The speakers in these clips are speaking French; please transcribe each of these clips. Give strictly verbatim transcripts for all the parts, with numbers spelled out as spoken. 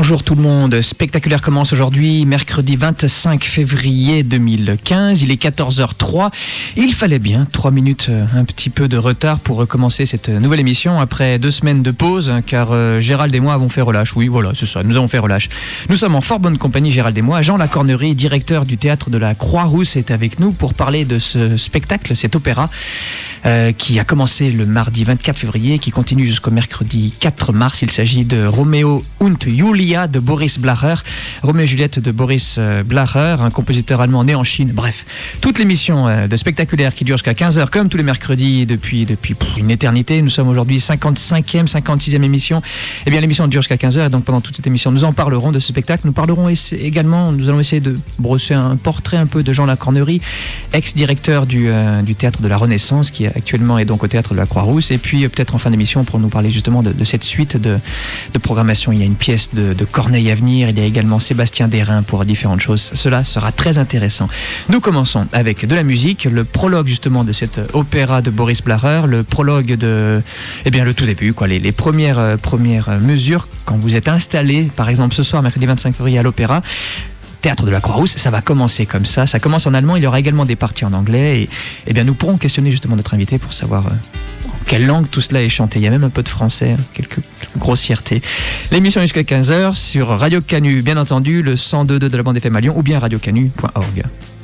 Bonjour tout le monde, Spectaculaire commence aujourd'hui, mercredi vingt-cinq février deux mille quinze, il est quatorze heures trois. Il fallait bien trois minutes, un petit peu de retard pour recommencer cette nouvelle émission après deux semaines de pause, car euh, Gérald et moi avons fait relâche. Oui, voilà, c'est ça, nous avons fait relâche. Nous sommes en fort bonne compagnie, Gérald et moi. Jean Lacornerie, directeur du théâtre de la Croix-Rousse, est avec nous pour parler de ce spectacle, cet opéra, euh, qui a commencé le mardi vingt-quatre février, qui continue jusqu'au mercredi quatre mars. Il s'agit de Roméo und Julia de Boris Blacher, Roméo et Juliette de Boris Blacher, un compositeur allemand né en Chine. Bref, toute l'émission de Spectaculaire qui dure jusqu'à quinze heures, comme tous les mercredis depuis, depuis pff, une éternité. Nous sommes aujourd'hui cinquante-cinquième, cinquante-sixième émission. Eh bien, l'émission dure jusqu'à quinze heures et donc pendant toute cette émission, nous en parlerons de ce spectacle. Nous parlerons également, nous allons essayer de brosser un portrait un peu de Jean Lacornerie, ex-directeur du, euh, du théâtre de la Renaissance, qui actuellement est donc au théâtre de la Croix-Rousse. Et puis euh, peut-être en fin d'émission pour nous parler justement de, de cette suite de, de programmation. Il y a une pièce de, de Corneille à venir, il y a également Sébastien Derain pour différentes choses. Cela sera très intéressant. Nous commençons avec de la musique, le prologue justement de cet opéra de Boris Blacher, le prologue de, eh bien le tout début, quoi, les, les premières, euh, premières mesures quand vous êtes installé, par exemple ce soir, mercredi vingt-cinq février à l'opéra. Théâtre de la Croix-Rousse, ça va commencer comme ça. Ça commence en allemand, il y aura également des parties en anglais. Et, eh bien, nous pourrons questionner justement notre invité pour savoir euh, en quelle langue tout cela est chanté. Il y a même un peu de français, hein, quelques, quelques grossièretés. L'émission est jusqu'à quinze heures sur Radio Canu, bien entendu, le cent deux virgule deux de la bande F M à Lyon ou bien radio canu point org.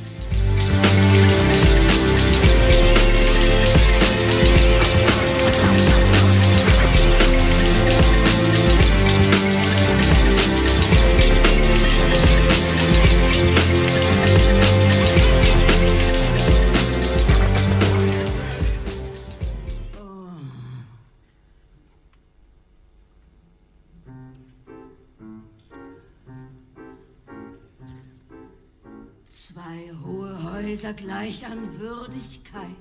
Zwei hohe Häuser gleich an Würdigkeit,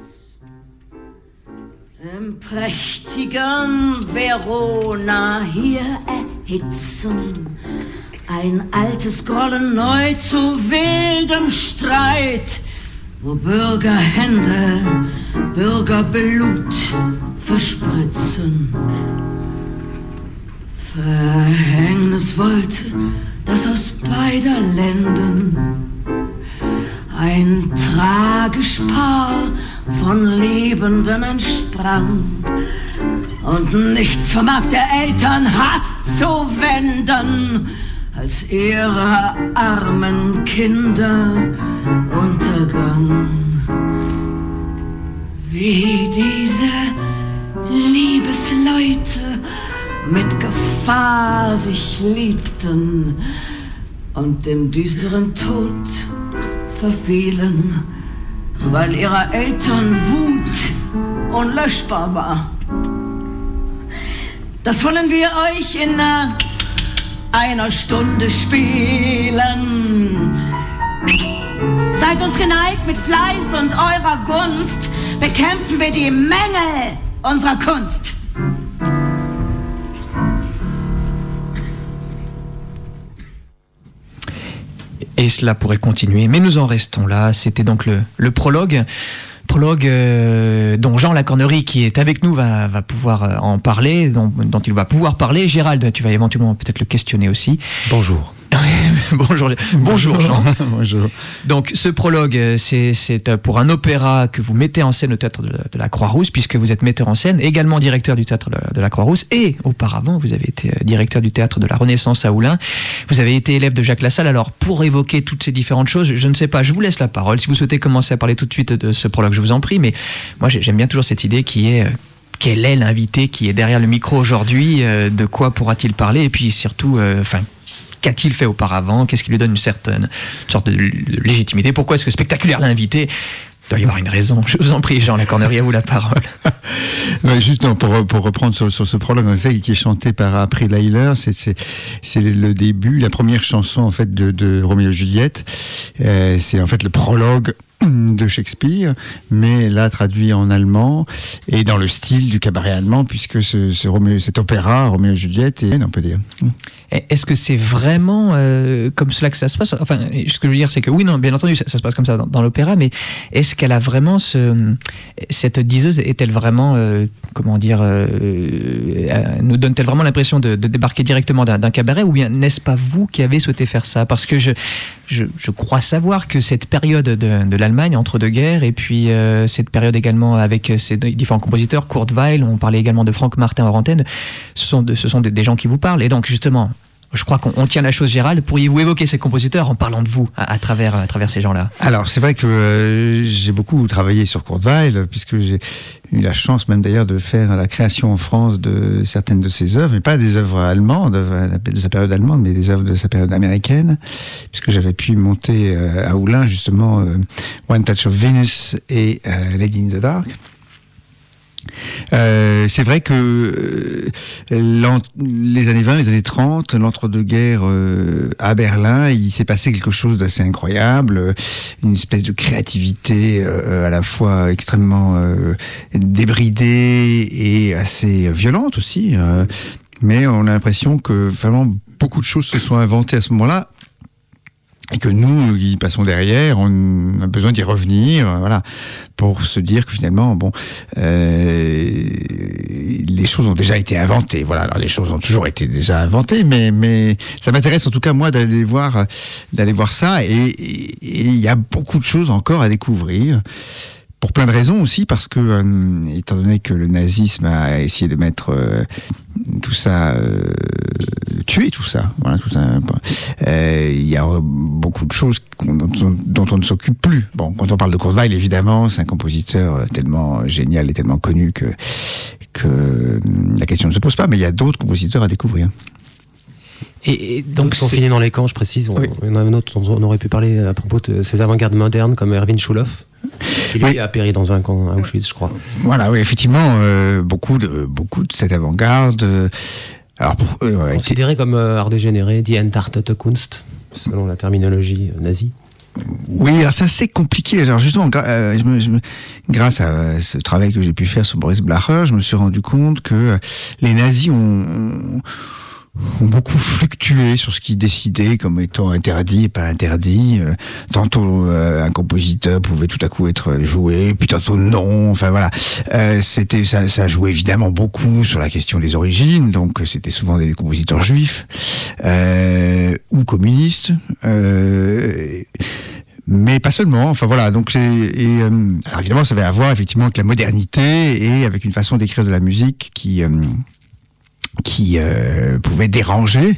im prächtigen Verona hier erhitzen, ein altes Gollen neu zu wildem Streit, wo Bürgerhände Bürgerblut verspritzen. Verhängnis wollte, dass aus beider Ländern ein tragisch Paar von Lebenden entsprang und nichts vermag der Eltern Hass zu wenden, als ihre armen Kinder Untergang. Wie diese Liebesleute mit Gefahr sich liebten und dem düsteren Tod verfielen, weil ihrer Eltern Wut unlöschbar war. Das wollen wir euch in einer Stunde spielen. Seid uns geneigt mit Fleiß und eurer Gunst, bekämpfen wir die Mängel unserer Kunst. Et cela pourrait continuer, mais nous en restons là. C'était donc le, le prologue, prologue euh, dont Jean Lacornerie, qui est avec nous, va, va pouvoir en parler, dont, dont il va pouvoir parler. Gérald, tu vas éventuellement peut-être le questionner aussi. Bonjour. Bonjour, bonjour Jean. Bonjour. Donc ce prologue, c'est, c'est pour un opéra que vous mettez en scène au théâtre de la, de la Croix-Rousse, puisque vous êtes metteur en scène, également directeur du théâtre de la, de la Croix-Rousse, et auparavant vous avez été directeur du théâtre de la Renaissance à Oulin. Vous avez été élève de Jacques Lassalle. Alors pour évoquer toutes ces différentes choses, je ne sais pas, je vous laisse la parole. Si vous souhaitez commencer à parler tout de suite de ce prologue, je vous en prie, mais moi j'aime bien toujours cette idée qui est... Quel est l'invité qui est derrière le micro aujourd'hui? De quoi pourra-t-il parler? Et puis surtout, enfin... Euh, Qu'a-t-il fait auparavant? Qu'est-ce qui lui donne une certaine une sorte de légitimité? Pourquoi est-ce que Spectaculaire l'a invité? Il doit y avoir une raison. Je vous en prie, Jean Lacornerie, à vous la parole. Ouais, juste non, pour, pour reprendre sur, sur ce prologue, en effet, qui est chanté par April Eiler, c'est, c'est, c'est le début, la première chanson en fait de, de Roméo et Juliette. Euh, c'est en fait le prologue de Shakespeare, mais là traduit en allemand et dans le style du cabaret allemand, puisque ce, ce Roméo, cet opéra, Roméo et Juliette, et, on peut dire. Est-ce que c'est vraiment euh, comme cela que ça se passe ? Enfin, ce que je veux dire, c'est que oui, non, bien entendu, ça, ça se passe comme ça dans, dans l'opéra, mais est-ce qu'elle a vraiment ce, cette diseuse, est-elle vraiment, euh, comment dire, euh, euh, nous donne-t-elle vraiment l'impression de, de débarquer directement d'un, d'un cabaret, ou bien n'est-ce pas vous qui avez souhaité faire ça ? Parce que je, je, je crois savoir que cette période de, de l'Allemagne entre deux guerres, et puis euh, cette période également avec ces différents compositeurs, Kurt Weill, on parlait également de Franck Martin hors antenne, ce sont, de, ce sont des, des gens qui vous parlent, et donc justement, je crois qu'on on tient la chose, Gérald. Pourriez-vous évoquer ces compositeurs en parlant de vous à, à, travers, à travers ces gens-là ? Alors, c'est vrai que euh, j'ai beaucoup travaillé sur Kurt Weill, puisque j'ai eu la chance même d'ailleurs de faire la création en France de certaines de ses œuvres, mais pas des œuvres allemandes, de sa période allemande, mais des œuvres de sa période américaine, puisque j'avais pu monter euh, à Oulin, justement, euh, One Touch of Venus et euh, Lady in the Dark. Euh, c'est vrai que euh, les années vingt, les années trente, l'entre-deux-guerres euh, à Berlin, il s'est passé quelque chose d'assez incroyable, une espèce de créativité euh, à la fois extrêmement euh, débridée et assez violente aussi, euh, mais on a l'impression que vraiment beaucoup de choses se sont inventées à ce moment-là. Et que nous, qui passons derrière, on a besoin d'y revenir, euh, voilà, pour se dire que finalement, bon, euh, les choses ont déjà été inventées. Voilà, alors les choses ont toujours été déjà inventées, mais mais ça m'intéresse en tout cas moi d'aller voir, d'aller voir ça, et il y a beaucoup de choses encore à découvrir. Pour plein de raisons aussi, parce que, euh, étant donné que le nazisme a essayé de mettre euh, tout ça, euh, tuer tout ça, voilà, tout ça, euh, il y a beaucoup de choses dont, dont on ne s'occupe plus. Bon, quand on parle de Kurt Weill, évidemment, c'est un compositeur tellement génial et tellement connu que, que la question ne se pose pas, mais il y a d'autres compositeurs à découvrir. Et, et donc, on finit dans les camps, je précise. On, oui. On a un autre dont on aurait pu parler à propos de ces avant-gardes modernes comme Erwin Schulhoff, qui lui oui. a péri dans un camp à Auschwitz, je crois. Voilà, oui, effectivement, euh, beaucoup de beaucoup de cette avant-garde. Euh, alors, pour, euh, considéré été... comme euh, art dégénéré, die Entartete Kunst, selon la terminologie euh, nazie. Oui, alors c'est assez compliqué. Alors justement, gra- euh, je me, je me, grâce à ce travail que j'ai pu faire sur Boris Blacher, je me suis rendu compte que les nazis ont, ont ont beaucoup fluctué sur ce qu'ils décidaient comme étant interdit et pas interdit. Euh, tantôt euh, un compositeur pouvait tout à coup être joué, puis tantôt non. Enfin voilà, euh, c'était ça, ça jouait évidemment beaucoup sur la question des origines. Donc c'était souvent des compositeurs juifs euh, ou communistes. Euh, Mais pas seulement, enfin voilà, donc et, et euh, alors évidemment ça avait à voir effectivement avec la modernité et avec une façon d'écrire de la musique qui euh, qui euh, pouvait déranger,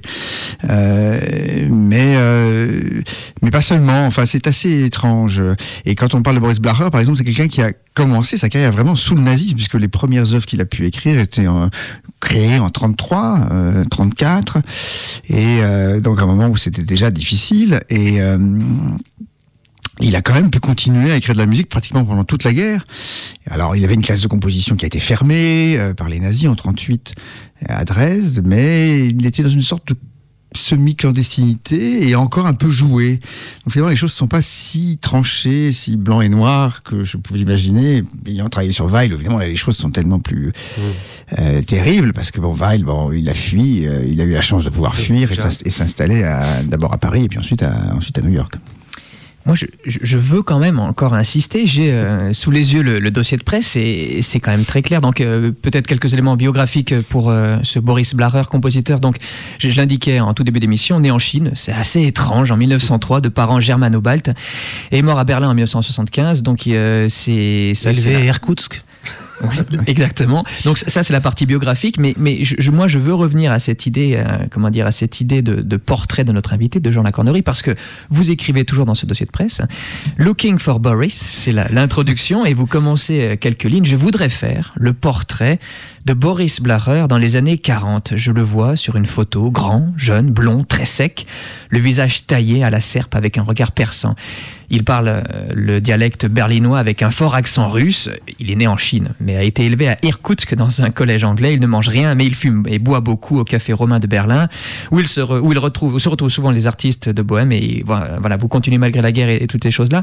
euh, mais euh, mais pas seulement. Enfin, c'est assez étrange. Et quand on parle de Boris Blacher, par exemple, c'est quelqu'un qui a commencé sa carrière vraiment sous le nazisme, puisque les premières œuvres qu'il a pu écrire étaient en, créées en trente-trois, euh, trente-quatre, et euh, donc à un moment où c'était déjà difficile. Et euh, il a quand même pu continuer à écrire de la musique pratiquement pendant toute la guerre. Alors, il avait une classe de composition qui a été fermée euh, par les nazis en trente-huit à Dresde, mais il était dans une sorte de semi-clandestinité et encore un peu joué. Donc finalement, les choses ne sont pas si tranchées, si blanc et noir que je pouvais imaginer. Ayant travaillé sur Weill, évidemment, les choses sont tellement plus mmh. euh, terribles, parce que bon, Weill, bon, il a fui, euh, il a eu la chance de pouvoir fuir et, et s'installer à, d'abord à Paris et puis ensuite à, ensuite à New York. Moi, je, je veux quand même encore insister. J'ai euh, sous les yeux le, le dossier de presse et c'est quand même très clair. Donc, euh, peut-être quelques éléments biographiques pour euh, ce Boris Blacher, compositeur. Donc, je, je l'indiquais en tout début d'émission, né en Chine. C'est assez étrange, en mille neuf cent trois, de parents germano-baltes, et mort à Berlin en mille neuf cent soixante-quinze. Donc, euh, c'est ça. Élevé à Irkoutsk. Oui, exactement. Donc ça c'est la partie biographique, mais mais je, moi je veux revenir à cette idée, euh, comment dire, à cette idée de, de portrait de notre invité, de Jean Lacornerie, parce que vous écrivez toujours dans ce dossier de presse, Looking for Boris, c'est la, l'introduction, et vous commencez quelques lignes. Je voudrais faire le portrait de Boris Blacher dans les années quarante. Je le vois sur une photo, grand, jeune, blond, très sec, le visage taillé à la serpe avec un regard perçant. Il parle euh, le dialecte berlinois avec un fort accent russe. Il est né en Chine. Chine, mais a été élevé à Irkoutsk dans un collège anglais. Il ne mange rien, mais il fume et boit beaucoup au Café Romain de Berlin, où il se, re, où il retrouve, où se retrouvent souvent les artistes de bohème. Et voilà, vous continuez malgré la guerre et, et toutes ces choses-là.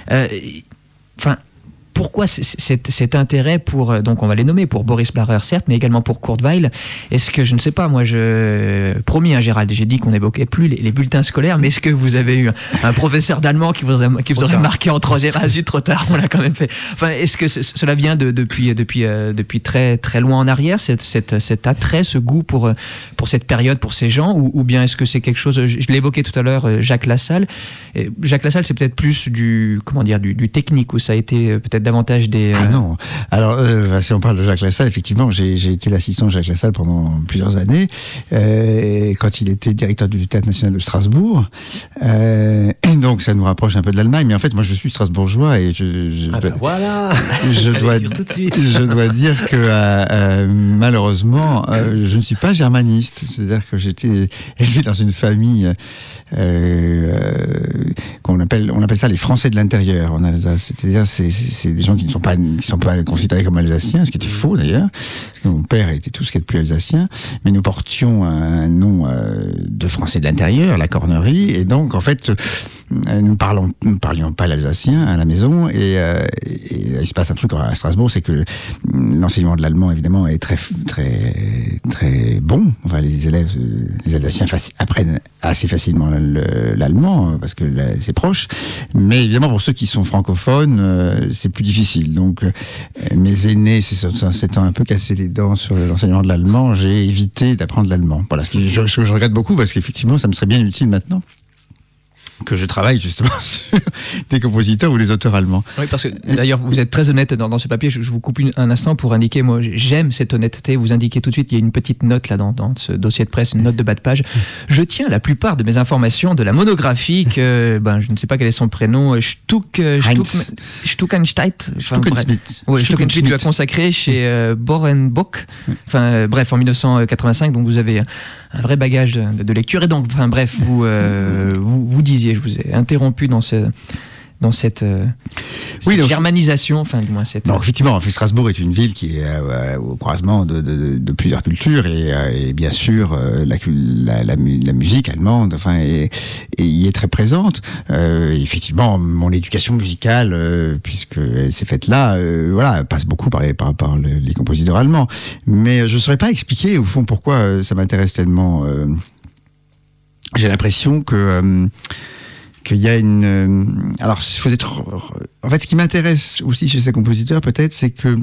Enfin. Euh, Pourquoi cet, cet intérêt pour, donc on va les nommer, pour Boris Blarer certes, mais également pour Kurt Weill? Est-ce que, je ne sais pas, moi je... Promis, hein, Gérald, j'ai dit qu'on n'évoquait plus les, les bulletins scolaires, mais est-ce que vous avez eu un professeur d'allemand qui vous, a, qui vous aurait marqué en troisième? Ah zut, trop tard, on l'a quand même fait. Enfin, est-ce que c- cela vient de, depuis, depuis, euh, depuis très, très loin en arrière, cette, cette, cet attrait, ce goût pour, pour cette période, pour ces gens, ou, ou bien est-ce que c'est quelque chose, je, je l'ai évoqué tout à l'heure, Jacques Lassalle. Et Jacques Lassalle, c'est peut-être plus du, comment dire, du, du technique, où ça a été peut-être davantage des... Euh... Ah non. Alors, euh, si on parle de Jacques Lassalle, effectivement, j'ai, j'ai été l'assistant de Jacques Lassalle pendant plusieurs années, euh, quand il était directeur du Théâtre National de Strasbourg. Euh, et donc, ça nous rapproche un peu de l'Allemagne. Mais en fait, moi, je suis strasbourgeois et je... je ah ben voilà je, dois, tout de suite. je dois dire que, euh, euh, malheureusement, euh, je ne suis pas germaniste. C'est-à-dire que j'étais élevé dans une famille... Euh, euh, qu'on appelle, on appelle ça les Français de l'intérieur en Alsace. C'est-à-dire, c'est, c'est, c'est des gens qui ne sont pas, qui sont pas considérés comme alsaciens, ce qui était faux d'ailleurs, parce que mon père était tout ce qui est de plus alsacien, mais nous portions un nom euh, de Français de l'intérieur, la Cornerie, et donc en fait, nous parlons, nous parlions pas l'alsacien à la maison, et, euh, et, et il se passe un truc à Strasbourg, c'est que l'enseignement de l'allemand évidemment est très, très, très bon. Enfin, les élèves, les alsaciens faci- apprennent assez facilement le, l'allemand parce que là, c'est proche, mais évidemment pour ceux qui sont francophones, euh, c'est plus difficile. Donc euh, mes aînés, s'étant un peu cassé les dents sur l'enseignement de l'allemand, j'ai évité d'apprendre l'allemand. Voilà, ce que je, ce que je regrette beaucoup parce qu'effectivement, ça me serait bien utile maintenant que je travaille justement sur des compositeurs ou des auteurs allemands. Oui, parce que d'ailleurs, vous êtes très honnête dans, dans ce papier. Je, je vous coupe une, un instant pour indiquer, moi, j'aime cette honnêteté. Vous indiquez tout de suite, il y a une petite note là dans, dans ce dossier de presse, une note de bas de page. Je tiens la plupart de mes informations de la monographie que, ben, je ne sais pas quel est son prénom, Stuck, Stuck, Stuckenstein, Stuckensmith. Oui, Stuckensmith lui a consacré chez euh, Borenbock. Enfin, euh, bref, en dix-neuf cent quatre-vingt-cinq. Donc vous avez un vrai bagage de, de lecture. Et donc, enfin, bref, vous, euh, vous, vous disiez. Je vous ai interrompu dans ce dans cette, euh, oui, cette donc, germanisation, enfin du moins cette. Non, effectivement, Strasbourg est une ville qui est euh, au croisement de, de, de plusieurs cultures et, euh, et bien sûr euh, la, la, la, la musique allemande, enfin, et, et y est très présente. Euh, effectivement, mon éducation musicale, euh, puisque elle s'est faite là, euh, voilà, passe beaucoup par les par, par les, les compositeurs allemands. Mais je ne saurais pas expliquer au fond pourquoi euh, ça m'intéresse tellement. Euh, j'ai l'impression que euh, qu'il y a une... Euh, alors, il faut être... En fait, ce qui m'intéresse aussi chez ces compositeurs, peut-être, c'est que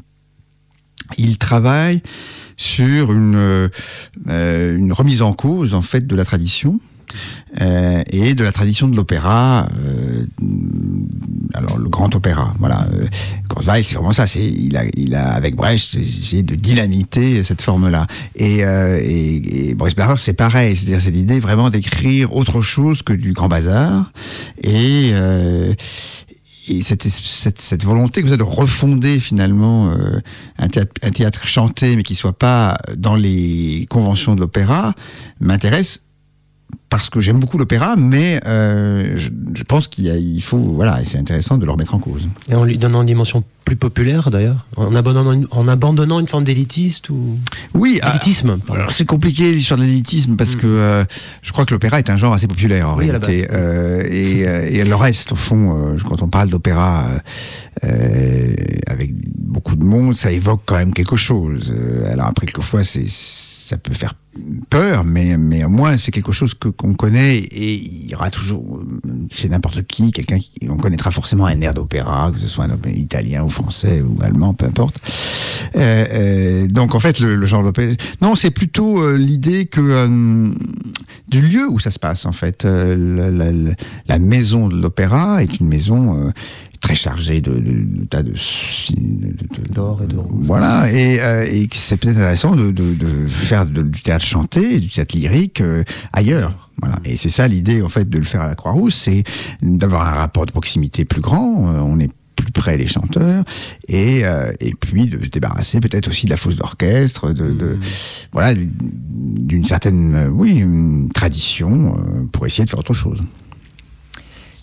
ils travaillent sur une, euh, une remise en cause, en fait, de la tradition. Euh, et de la tradition de l'opéra, euh, alors le grand opéra, voilà. Kurt Weill, c'est vraiment ça. C'est il a, il a avec Brecht essayé de dynamiter cette forme-là. Et, euh, et, et Boris Blacher, c'est pareil. C'est-à-dire, c'est l'idée vraiment d'écrire autre chose que du grand bazar. Et euh, Et cette, cette, cette volonté de refonder finalement euh, un, théâtre, un théâtre chanté, mais qui soit pas dans les conventions de l'opéra, m'intéresse. Parce que j'aime beaucoup l'opéra, mais euh, je, je pense qu'il y a, il faut, voilà, et c'est intéressant de le remettre en cause. Et en lui donnant une dimension plus populaire, d'ailleurs, en abandonnant une, en abandonnant une forme d'élitiste ou oui, élitisme. Ah, alors c'est compliqué l'histoire de l'élitisme parce mmh. que euh, je crois que l'opéra est un genre assez populaire en oui, réalité, euh, et, euh, et le reste, au fond, euh, quand on parle d'opéra euh, avec beaucoup de monde, ça évoque quand même quelque chose. Alors après, quelquefois, c'est, ça peut faire peur, mais, mais au moins c'est quelque chose que, qu'on connaît, et il y aura toujours, chez n'importe qui, quelqu'un qui, on connaîtra forcément un air d'opéra, que ce soit un opéra italien ou français ou allemand, peu importe. Euh, euh, donc en fait, le, le genre d'opéra, non, c'est plutôt euh, l'idée que euh, du lieu où ça se passe, en fait. Euh, la, la, la maison de l'opéra est une maison euh, très chargé de, de, de tas de, de, de d'or et de rouge. Voilà, et, euh, et c'est peut-être intéressant de, de, de faire de, du théâtre chanté, du théâtre lyrique euh, ailleurs. Voilà, et c'est ça l'idée en fait de le faire à la Croix-Rousse, c'est d'avoir un rapport de proximité plus grand. Euh, on est plus près des chanteurs, et euh, et puis de se débarrasser peut-être aussi de la fosse d'orchestre, de, de mmh. voilà, d'une certaine euh, oui une tradition euh, pour essayer de faire autre chose.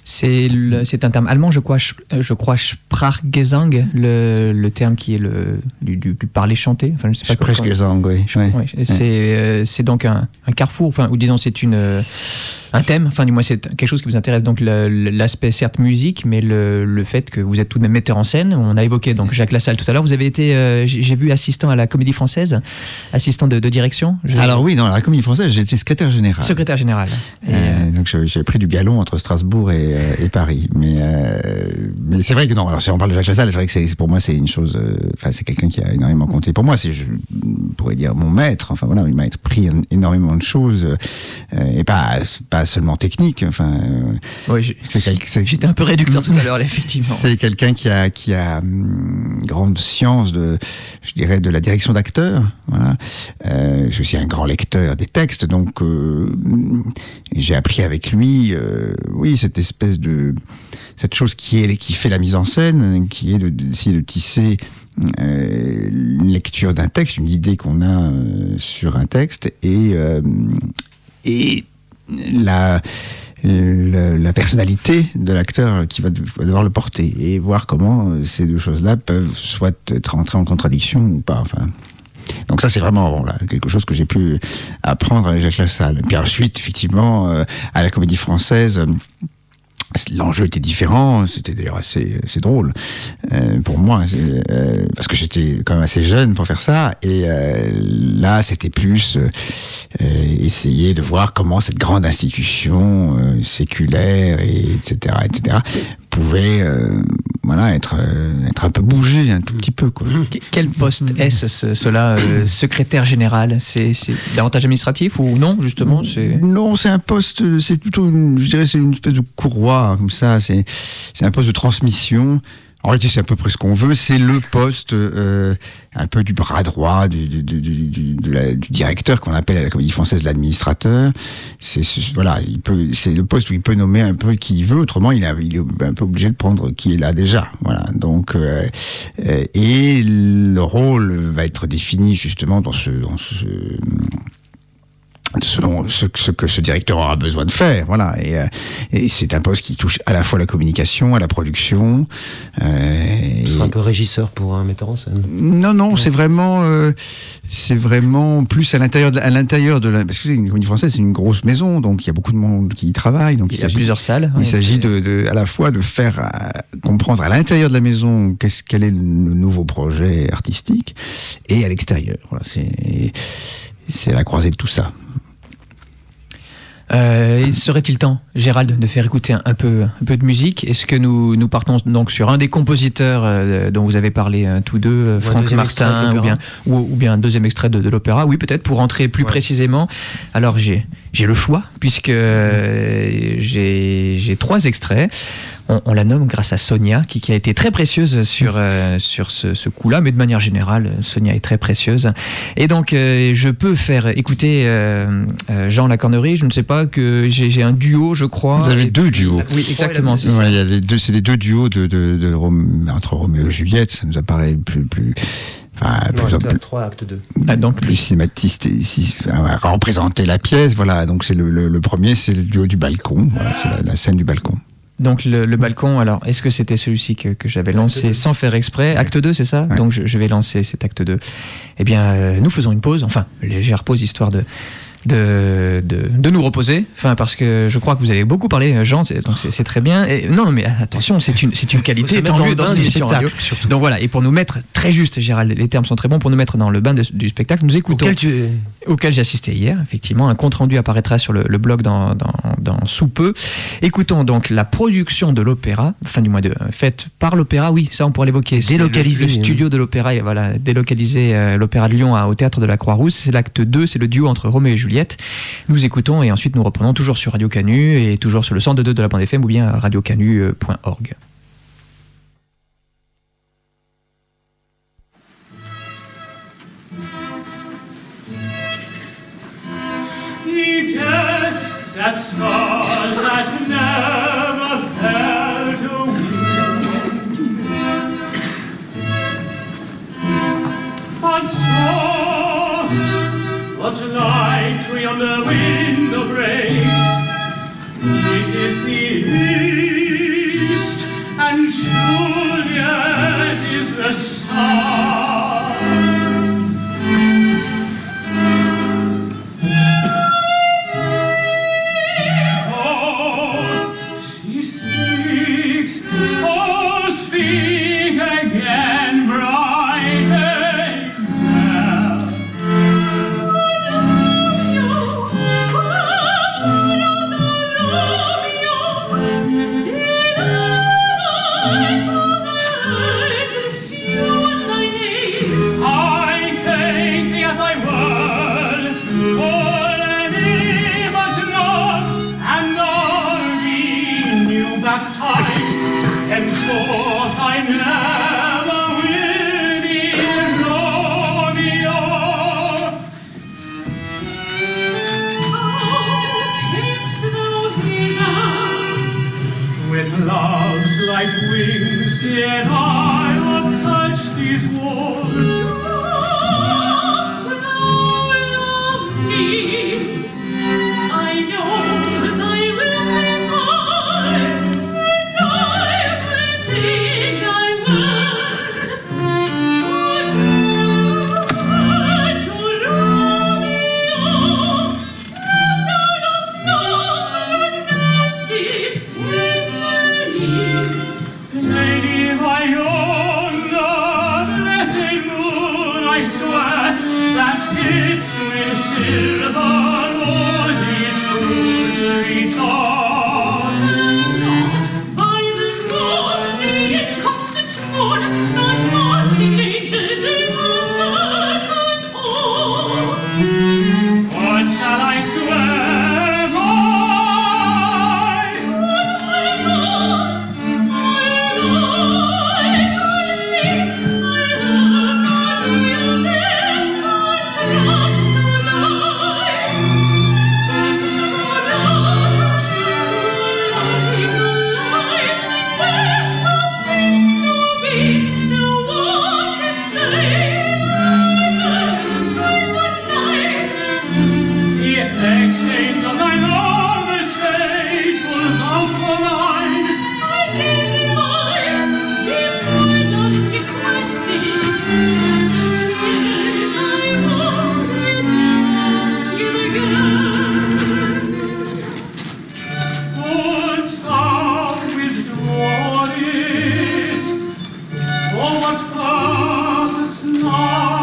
C'est, le, c'est un terme allemand, je crois, je crois Sprachgesang, le, le terme qui est le, du, du, du parler chanté. Enfin, je sais pas Sprachgesang, oui. Ouais. Ouais. C'est, euh, c'est donc un, un carrefour, enfin, ou disons, c'est une, euh, un thème, enfin, du moins, c'est quelque chose qui vous intéresse. Donc, le, l'aspect, certes, musique, mais le, le fait que vous êtes tout de même metteur en scène. On a évoqué donc Jacques Lassalle tout à l'heure. Vous avez été, euh, j'ai vu, assistant à la Comédie Française, assistant de, de direction. Je... Alors, oui, dans la Comédie Française, j'étais secrétaire général. Secrétaire général. Et, euh, donc, j'avais, j'avais pris du galon entre Strasbourg et, et Paris, mais euh, mais c'est vrai que non. Alors si on parle de Jacques Lassalle, c'est vrai que c'est, pour moi c'est une chose. Enfin, euh, c'est quelqu'un qui a énormément compté pour moi. C'est, je pourrais dire, mon maître. Enfin voilà, il m'a appris énormément de choses euh, et pas pas seulement techniques. Enfin, euh, oui, c'est quel, c'est, j'étais un peu réducteur tout à l'heure, effectivement. C'est quelqu'un qui a qui a une grande science de, je dirais, de la direction d'acteurs. Voilà. Euh, je suis aussi un grand lecteur des textes, donc euh, j'ai appris avec lui. Euh, oui, cette espèce de cette chose qui est qui fait la mise en scène, qui est de, d'essayer de tisser euh, une lecture d'un texte, une idée qu'on a euh, sur un texte et euh, et la, la la personnalité de l'acteur qui va devoir le porter et voir comment ces deux choses-là peuvent soit être entrées en contradiction ou pas. Enfin. Donc ça, c'est vraiment bon, là, quelque chose que j'ai pu apprendre avec Jacques Lassalle. Puis ensuite, effectivement, euh, à la Comédie Française, euh, l'enjeu était différent. C'était d'ailleurs assez, assez drôle euh, pour moi, euh, parce que j'étais quand même assez jeune pour faire ça. Et euh, là, c'était plus euh, essayer de voir comment cette grande institution euh, séculaire, et etc., et cetera, pouvait euh, voilà, être, euh, être un peu bougé un tout petit peu, quoi. Quel poste est-ce, ce, cela, euh, secrétaire général? C'est, c'est davantage administratif ou non, justement c'est... Non, c'est un poste, c'est plutôt, une, je dirais, c'est une espèce de courroie, comme ça, c'est, c'est un poste de transmission. En réalité, c'est à peu près ce qu'on veut. C'est le poste euh, un peu du bras droit du, du, du, du, de la, du directeur qu'on appelle à la Comédie Française l'administrateur. C'est voilà, il peut, c'est le poste où il peut nommer un peu qui il veut. Autrement, il, a, il est un peu obligé de prendre qui est là déjà. Voilà. Donc, euh, et le rôle va être défini justement dans ce, dans ce selon ce, ce que ce directeur aura besoin de faire, voilà. Et, euh, et c'est un poste qui touche à la fois la communication, à la production. Euh, Ce sera un peu régisseur pour un metteur en scène. Non, non, ouais. c'est vraiment, euh, c'est vraiment plus à l'intérieur, de, à l'intérieur de la, parce que une Comédie Française, c'est une grosse maison, donc il y a beaucoup de monde qui y travaille. Donc il, il y a plusieurs salles. Il ouais, s'agit c'est... de, de, à la fois de faire euh, comprendre à l'intérieur de la maison qu'est-ce quel est le nouveau projet artistique, et à l'extérieur. Voilà, c'est, c'est la croisée de tout ça. Euh, serait-il temps, Gérald, de faire écouter un, un, peu, un peu de musique? Est-ce que nous, nous partons donc sur un des compositeurs euh, dont vous avez parlé euh, tous deux, euh, Franck Martin, ou bien, ou, ou bien un deuxième extrait de, de l'opéra? Oui, peut-être, pour rentrer plus ouais. précisément. Alors, j'ai, j'ai le choix, puisque euh, j'ai, j'ai trois extraits. On, on la nomme grâce à Sonia, qui, qui a été très précieuse sur, euh, sur ce, ce coup-là, mais de manière générale, Sonia est très précieuse. Et donc, euh, je peux faire écouter euh, euh, Jean Lacornerie, je ne sais pas, que j'ai, j'ai un duo, je crois. Vous avez et, deux duos. Oui, exactement. Ouais, ouais, il y a les deux, c'est les deux duos de, de, de, de Rome, entre Roméo et Juliette, ça nous apparaît plus... plus Enfin, non, plus, acte trois, acte deux. Ah, donc plus cinématiste, enfin, représenter la pièce, voilà. Donc c'est le, le, le premier, c'est le duo du balcon, voilà, c'est la, la scène du balcon. Donc le, le balcon, alors est-ce que c'était celui-ci que, que j'avais lancé sans faire exprès? Acte deux, c'est ça? Ouais. Donc je, je vais lancer cet acte deux. Eh bien, euh, nous faisons une pause, enfin, légère pause, histoire de... De, de, de nous reposer, enfin, parce que je crois que vous avez beaucoup parlé, Jean, c'est, donc c'est, c'est très bien. Et, non, mais attention, c'est une, c'est une qualité tant mieux dans, dans une émission radio. Surtout. Donc voilà, et pour nous mettre, très juste, Gérald, les termes sont très bons, pour nous mettre dans le bain de, du spectacle, nous écoutons, auquel, tu... auquel j'ai assisté hier, effectivement, un compte-rendu apparaîtra sur le, le blog dans, dans, dans sous peu. Écoutons donc la production de l'opéra, enfin du moins de, faite par l'opéra, oui, ça on pourrait l'évoquer, délocaliser le, le studio de l'opéra, et voilà, délocaliser euh, l'opéra de Lyon à, au théâtre de la Croix-Rousse, c'est l'acte deux, c'est le duo entre Roméo et Juliette. Nous écoutons et ensuite nous reprenons toujours sur Radio Canu et toujours sur le cent deux virgule deux de la bande F M ou bien radio canu point org. What light through yonder window breaks? It is the light wings did I approach these walls. Dost thou love me? I know that I will say I, and I will take thy word. But to love me, oh, if thou dost not fancy faithfully, Lady Viola, blessed moon, I swear that didst with silver all these fruits tree tops. Not by the moon, the inconstant moon, that marking changes in the circuit all. What shall I swear by? What shall I do? Exchange of my love is faithful, thou for mine. I give thee mine, if my love is requested. Yet I won't give again. Wouldst thou withdraw it? For what purpose now?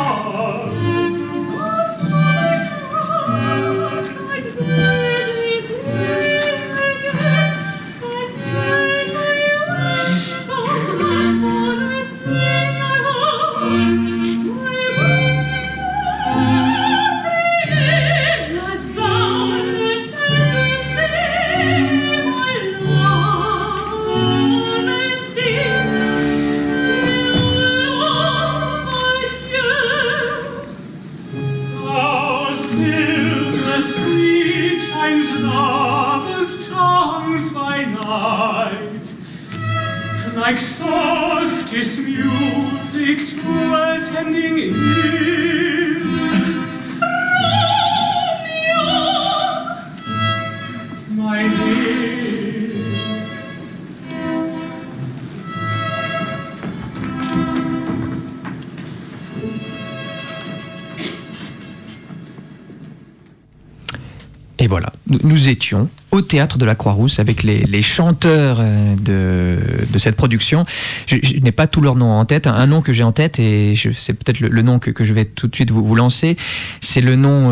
Like softest music to a tending ear. Romeo, my dear. Et voilà, nous, nous étions au Théâtre de la Croix-Rousse avec les, les chanteurs de, de cette production. Je, je n'ai pas tous leurs noms en tête. Un, un nom que j'ai en tête, et je, c'est peut-être le, le nom que, que je vais tout de suite vous, vous lancer, c'est le nom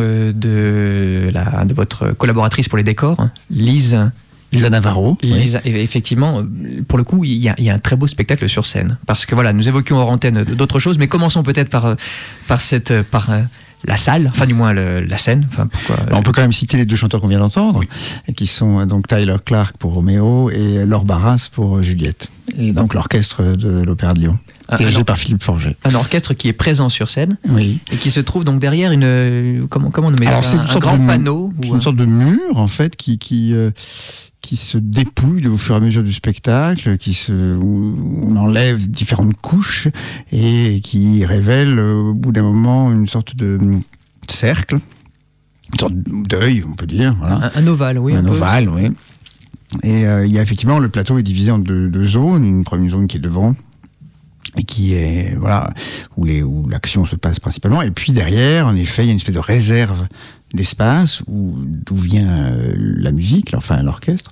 de, la, de votre collaboratrice pour les décors, Lise... Lisa Navarro. Lisa, oui. Effectivement, pour le coup, il y, a, il y a un très beau spectacle sur scène. Parce que voilà, nous évoquions hors antenne d'autres choses, mais commençons peut-être par, par cette... Par, la salle, enfin du moins le, la scène. Enfin, pourquoi, euh... On peut quand même citer les deux chanteurs qu'on vient d'entendre, oui. Qui sont donc Tyler Clark pour Roméo et Laure Barras pour Juliette. Et donc l'orchestre de l'Opéra de Lyon, un, dirigé un, par Philippe Forget. Un orchestre qui est présent sur scène, oui. Et qui se trouve donc derrière une, comment, comment on met Alors, ça, un, un grand de, panneau. Une ou un... sorte de mur en fait qui... qui euh, qui se dépouille au fur et à mesure du spectacle, qui se, où on enlève différentes couches et qui révèle au bout d'un moment une sorte de cercle, une sorte d'œil, on peut dire. Voilà. Un, un ovale, oui. Un ovale, oui. Et euh, il y a effectivement, le plateau est divisé en deux, deux zones, une première zone qui est devant, et qui est, voilà, où, les, où l'action se passe principalement, et puis derrière, en effet, il y a une espèce de réserve d'espace où, d'où vient euh, la musique, enfin l'orchestre,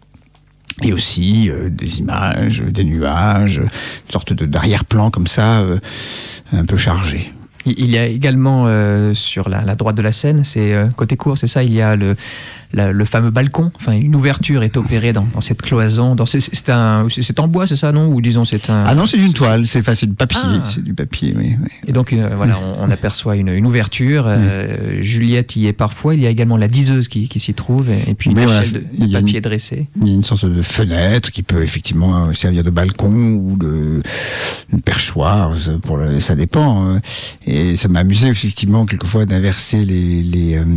et aussi euh, des images, des nuages, une sorte de, d'arrière-plan comme ça, euh, un peu chargé. Il y a également euh, sur la, la droite de la scène, c'est euh, côté cour, c'est ça, il y a le, la, le fameux balcon, enfin une ouverture est opérée dans, dans cette cloison, dans c'est, c'est, un, c'est, c'est en bois, c'est ça, non? Ou disons c'est un... Ah non, c'est d'une toile, c'est, enfin, c'est du papier, ah. c'est du papier, oui. oui. Et donc euh, voilà, on, on aperçoit une, une ouverture, euh, mmh. Juliette y est parfois, il y a également la diseuse qui, qui s'y trouve, et, et puis une oui, échelle voilà, de, de papier une, dressé. Il y a une sorte de fenêtre qui peut effectivement servir de balcon ou de, de perchoir, pour le, ça dépend. et ça m'amusait effectivement quelquefois d'inverser les les, euh,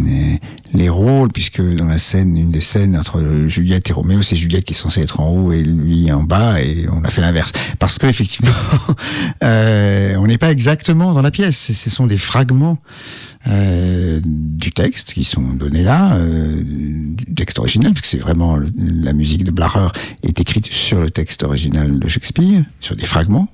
les rôles, puisque dans la scène, une des scènes entre Juliette et Roméo, c'est Juliette qui est censée être en haut et lui en bas, et on a fait l'inverse. Parce que effectivement, euh, on n'est pas exactement dans la pièce. Ce sont des fragments euh, du texte qui sont donnés là, euh, du texte original, puisque c'est vraiment le, la musique de Blacher est écrite sur le texte original de Shakespeare, sur des fragments,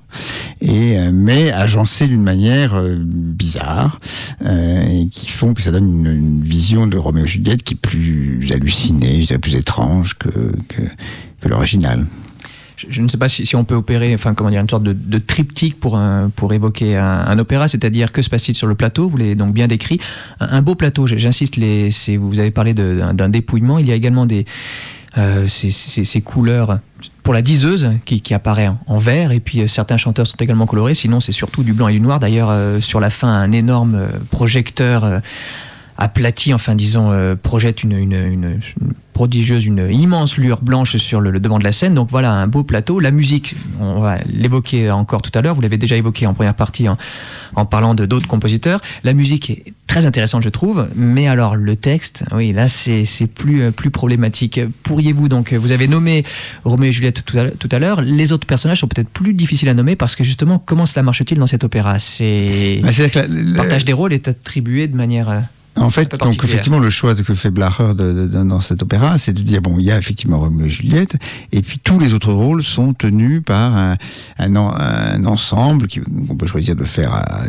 et euh, mais agencés d'une manière euh, bizarre, euh, et qui font que ça donne une, une vision de Roméo et Juliette qui est plus hallucinée, je dirais plus étrange que, que, que l'original. Je, je ne sais pas si, si on peut opérer, enfin comment dire, une sorte de, de triptyque pour, un, pour évoquer un, un opéra, c'est-à-dire que se passe-t-il sur le plateau, vous l'avez donc bien décrit, un, un beau plateau, j'insiste, les, c'est, vous avez parlé de, d'un, d'un dépouillement, il y a également des, euh, ces, ces, ces couleurs pour la diseuse qui, qui apparaît en, en vert, et puis euh, certains chanteurs sont également colorés, sinon c'est surtout du blanc et du noir. D'ailleurs, euh, sur la fin, un énorme euh, projecteur euh, aplati, enfin disons, euh, projette une, une, une, une prodigieuse, une immense lueur blanche sur le, le devant de la scène. Donc voilà, un beau plateau. La musique, on va l'évoquer encore tout à l'heure, vous l'avez déjà évoqué en première partie en, en parlant de d'autres compositeurs. La musique est très intéressante, je trouve, mais alors le texte, oui, là c'est, c'est plus, plus problématique. Pourriez-vous donc, vous avez nommé Roméo et Juliette tout à, tout à l'heure, les autres personnages sont peut-être plus difficiles à nommer, parce que justement, comment cela marche-t-il dans cet opéra? C'est... Bah, c'est-à-dire que la, le partage des rôles est attribué de manière... En fait, donc effectivement, le choix que fait Blacher de, de, de, dans cet opéra, c'est de dire bon, il y a effectivement Roméo et Juliette, et puis tous les autres rôles sont tenus par un, un, un ensemble qui, qu'on peut choisir de faire à,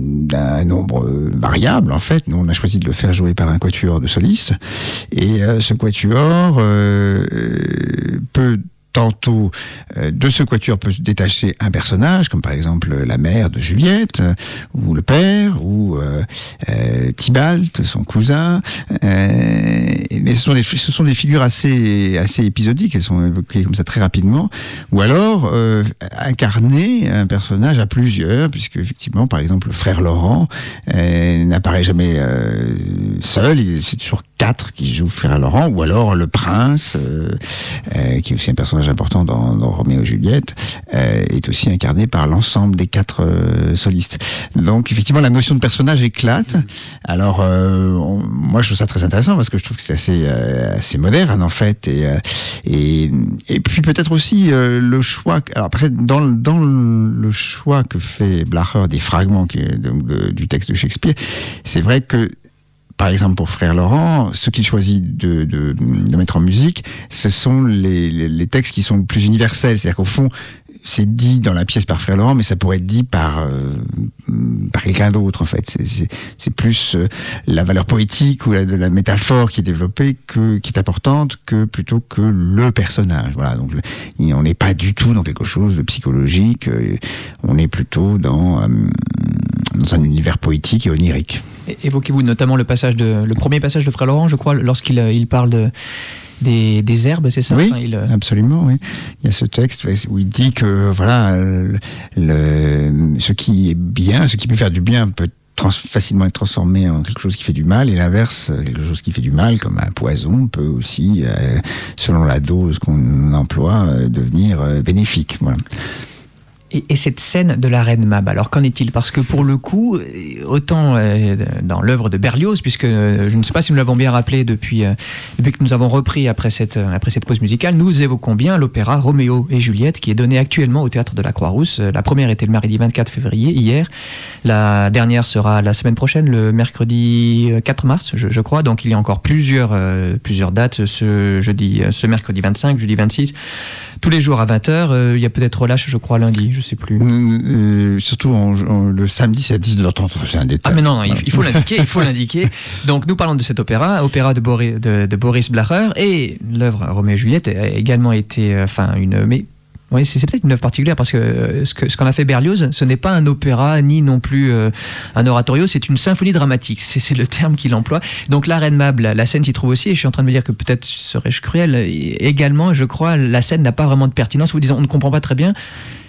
un nombre variable. En fait, nous on a choisi de le faire jouer par un quatuor de solistes, et euh, ce quatuor euh, peut tantôt, euh, de ce quatuor peut se détacher un personnage, comme par exemple la mère de Juliette, euh, ou le père, ou euh, euh, Tybalt, son cousin. Euh, mais ce sont, des, ce sont des figures assez, assez épisodiques, elles sont évoquées comme ça très rapidement. Ou alors, euh, incarner un personnage à plusieurs, puisque effectivement, par exemple, le frère Laurent euh, n'apparaît jamais euh, seul, il, c'est toujours quatre qui jouent frère Laurent, ou alors le prince, euh, euh, qui est aussi un personnage important dans, dans Roméo et Juliette, euh, est aussi incarné par l'ensemble des quatre euh, solistes. Donc effectivement la notion de personnage éclate. Alors euh, on, moi je trouve ça très intéressant, parce que je trouve que c'est assez euh, assez moderne en fait, et euh, et et puis peut-être aussi euh, le choix. Alors après dans dans le choix que fait Blacher des fragments qui, de, de, du texte de Shakespeare, c'est vrai que par exemple, pour Frère Laurent, ce qu'il choisit de, de, de mettre en musique, ce sont les, les, les textes qui sont le plus universels. C'est-à-dire qu'au fond, c'est dit dans la pièce par Frère Laurent, mais ça pourrait être dit par, euh, par quelqu'un d'autre, en fait. C'est, c'est, c'est plus euh, la valeur poétique ou la, de la métaphore qui est développée, que, qui est importante, que plutôt que le personnage. Voilà. Donc, le, on n'est pas du tout dans quelque chose de psychologique. Euh, on est plutôt dans, euh, dans un univers poétique et onirique. Évoquez-vous notamment le passage de, le premier passage de Frère Laurent, je crois, lorsqu'il il parle de, des, des herbes, c'est ça? Oui, enfin, il... absolument, oui. Il y a ce texte où il dit que, voilà, le, le, ce qui est bien, ce qui peut faire du bien peut trans, facilement être transformé en quelque chose qui fait du mal, et l'inverse, quelque chose qui fait du mal, comme un poison, peut aussi, euh, selon la dose qu'on emploie, euh, devenir euh, bénéfique. Voilà. Et, et cette scène de la Reine Mab, alors qu'en est-il? Parce que pour le coup, autant euh, dans l'œuvre de Berlioz, puisque euh, je ne sais pas si nous l'avons bien rappelé depuis, euh, depuis que nous avons repris après cette, euh, après cette pause musicale, nous évoquons bien l'opéra Roméo et Juliette, qui est donné actuellement au Théâtre de la Croix-Rousse. La première était le mardi vingt-quatre février, hier. La dernière sera la semaine prochaine, le mercredi quatre mars, je, je crois. Donc il y a encore plusieurs, euh, plusieurs dates, ce, jeudi, ce mercredi vingt-cinq, jeudi vingt-six, tous les jours à vingt heures. Euh, il y a peut-être relâche, je crois, lundi. Je sais plus. Euh, surtout en, en, le samedi, c'est à dix-neuf heures trente. C'est un détail. Ah mais non, non il, il faut l'indiquer. Il faut l'indiquer. Donc nous parlons de cet opéra, opéra de, Boris, de, de Boris Blacher, et l'œuvre Roméo et Juliette a également été, enfin une, mais oui, c'est, c'est peut-être une œuvre particulière, parce que ce, que ce qu'en a fait Berlioz, ce n'est pas un opéra ni non plus euh, un oratorio, c'est une symphonie dramatique. C'est, c'est le terme qu'il emploie. Donc la Reine Mab, la, la scène s'y trouve aussi, et je suis en train de me dire que peut-être serais-je cruel. Et également, je crois, la scène n'a pas vraiment de pertinence. Vous disons, on ne comprend pas très bien.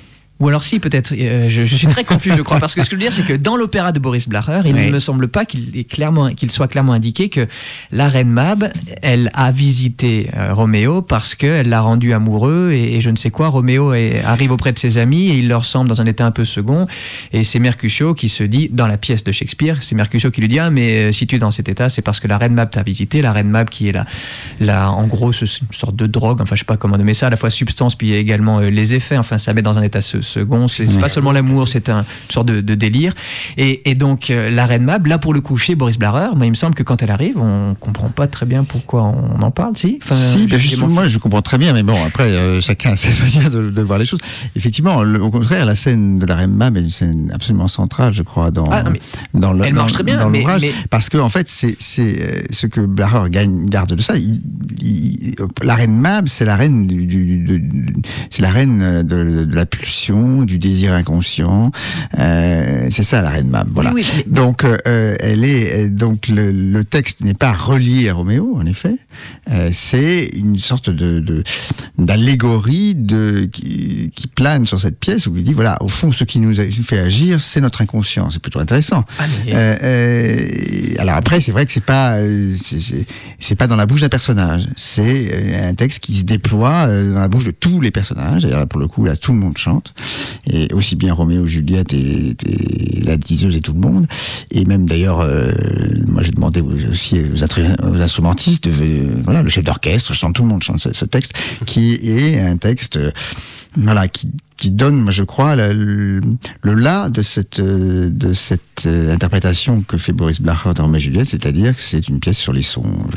Ou alors si, peut-être. Euh, je, je suis très confus, je crois. Parce que ce que je veux dire, c'est que dans l'opéra de Boris Blacher, il oui. ne me semble pas qu'il, est clairement, qu'il soit clairement indiqué que la reine Mab, elle a visité euh, Roméo parce qu'elle l'a rendu amoureux et, et je ne sais quoi. Roméo est, arrive auprès de ses amis et il leur semble dans un état un peu second. Et c'est Mercutio qui se dit, dans la pièce de Shakespeare, c'est Mercutio qui lui dit « Ah, mais euh, si tu es dans cet état, c'est parce que la reine Mab t'a visité. » La reine Mab qui est la, la, en gros, ce, une sorte de drogue, enfin je sais pas comment nommer ça, à la fois substance puis également euh, les effets. Enfin, ça met dans un état second. C'est, c'est oui. pas seulement l'amour, c'est un, une sorte de, de délire. Et, et donc, euh, la reine Mab, là pour le coup, chez Boris Blacher, moi, il me semble que quand elle arrive, on comprend pas très bien pourquoi on en parle, si enfin, Si, ben justement, moi je comprends très bien, mais bon, après, euh, chacun a sa manière de, de voir les choses. Effectivement, le, au contraire, la scène de la reine Mab est une scène absolument centrale, je crois, dans, ah, dans, le, elle marche dans, très bien, dans mais, l'ouvrage. Mais... Parce que, en fait, c'est, c'est ce que Blacher gagne, garde de ça. Il, il, la reine Mab, c'est la reine du, du, du, du c'est la reine de, de la pulsion, du désir inconscient. Euh, c'est ça, la reine Mab. Voilà. Oui, oui, mais... Donc, euh, elle est, donc, le, le texte n'est pas relié à Roméo, en effet. Euh, c'est une sorte de, de d'allégorie de qui, qui plane sur cette pièce où il dit voilà, au fond, ce qui nous a fait agir, c'est notre inconscient. C'est plutôt intéressant. Ah, mais... euh, euh, alors après, c'est vrai que c'est pas c'est, c'est, c'est pas dans la bouche d'un personnage. C'est un texte qui se déploie dans la bouche de tous les personnages. Et pour le coup, là, tout le monde chante, et aussi bien Roméo, Juliette et, et la diseuse et tout le monde. Et même d'ailleurs, euh, moi, j'ai demandé aussi aux, aux instrumentistes, de, voilà, le chef d'orchestre chante, tout le monde chante ce, ce texte, qui est un texte, euh, voilà, qui qui donne, moi, je crois, le, le, le là de cette de cette interprétation que fait Boris Blacher dans Roméo et Juliette, c'est-à-dire que c'est une pièce sur les songes.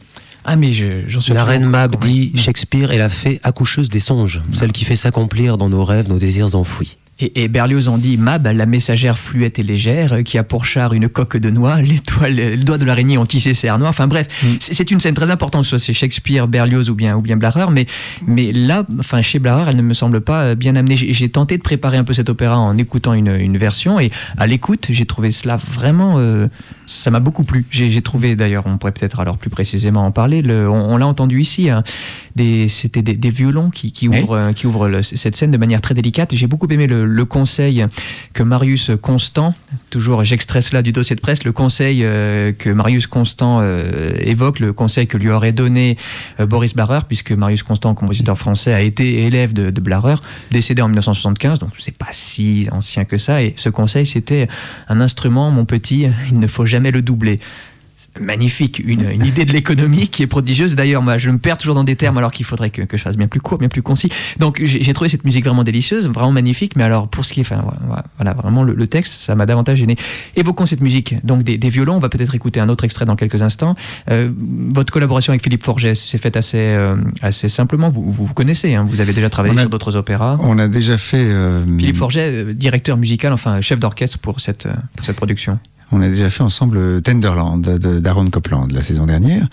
Ah mais je, j'en suis la reine Mab dit Shakespeare est la fée accoucheuse des songes, non. Celle qui fait s'accomplir dans nos rêves nos désirs enfouis. Et, et Berlioz en dit Mab, la messagère fluette et légère, qui a pour char une coque de noix, les doigts, les doigts de l'araignée ont tissé ses harnois. Enfin bref, mm. c'est, c'est une scène très importante, soit c'est Shakespeare, Berlioz ou bien, ou bien Blacher, mais, mais là, enfin chez Blacher, elle ne me semble pas bien amenée. J'ai, j'ai tenté de préparer un peu cet opéra en écoutant une, une version, et à l'écoute, j'ai trouvé cela vraiment... Euh, ça m'a beaucoup plu. J'ai, j'ai trouvé, d'ailleurs, on pourrait peut-être alors plus précisément en parler, le, on, on l'a entendu ici, hein, des, c'était des, des violons qui, qui ouvrent, oui. qui ouvrent le, cette scène de manière très délicate. J'ai beaucoup aimé le, le conseil que Marius Constant, toujours j'extrais cela du dossier de presse, le conseil euh, que Marius Constant euh, évoque, le conseil que lui aurait donné euh, Boris Blacher, puisque Marius Constant, compositeur français, a été élève de, de Blacher, décédé en dix-neuf cent soixante-quinze, donc c'est pas si ancien que ça, et ce conseil c'était un instrument, mon petit, il ne faut jamais jamais le doubler. Magnifique, une, une idée de l'économie qui est prodigieuse. D'ailleurs, moi, je me perds toujours dans des termes alors qu'il faudrait que, que je fasse bien plus court, bien plus concis. Donc, j'ai, j'ai trouvé cette musique vraiment délicieuse, vraiment magnifique. Mais alors, pour ce qui est, enfin, voilà, vraiment le, le texte, ça m'a davantage gêné. Évoquons cette musique. Donc, des, des violons. On va peut-être écouter un autre extrait dans quelques instants. Euh, votre collaboration avec Philippe Forget s'est faite assez, euh, assez simplement. Vous, vous vous connaissez. Hein, vous avez déjà travaillé a, sur d'autres opéras. On a déjà fait. Euh, Philippe Forget, euh, directeur musical, enfin chef d'orchestre pour cette, pour cette production. On a déjà fait ensemble Tenderland de d'Aaron Copland la saison dernière.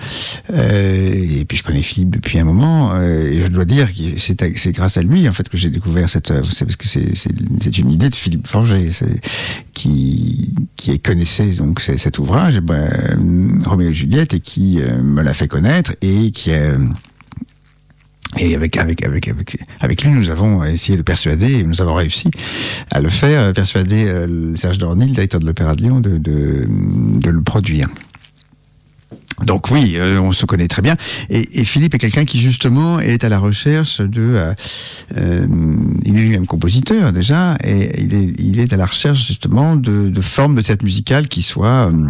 Euh, et puis je connais Philippe depuis un moment. Euh, et je dois dire que c'est, c'est grâce à lui en fait que j'ai découvert cette œuvre. C'est parce que c'est, c'est, c'est une idée de Philippe Forget c'est, qui, qui connaissait donc cet ouvrage, ben, Roméo et Juliette, et qui euh, me l'a fait connaître et qui a... Euh, Et avec, avec, avec, avec, avec lui, nous avons essayé de persuader, et nous avons réussi à le faire, persuader euh, Serge Dorny, le directeur de l'Opéra de Lyon, de, de, de le produire. Donc oui, euh, on se connaît très bien. Et, et Philippe est quelqu'un qui justement est à la recherche de... Euh, euh, il est lui-même compositeur déjà, et il est, il est à la recherche justement de, de formes de théâtre musical qui soient... Euh,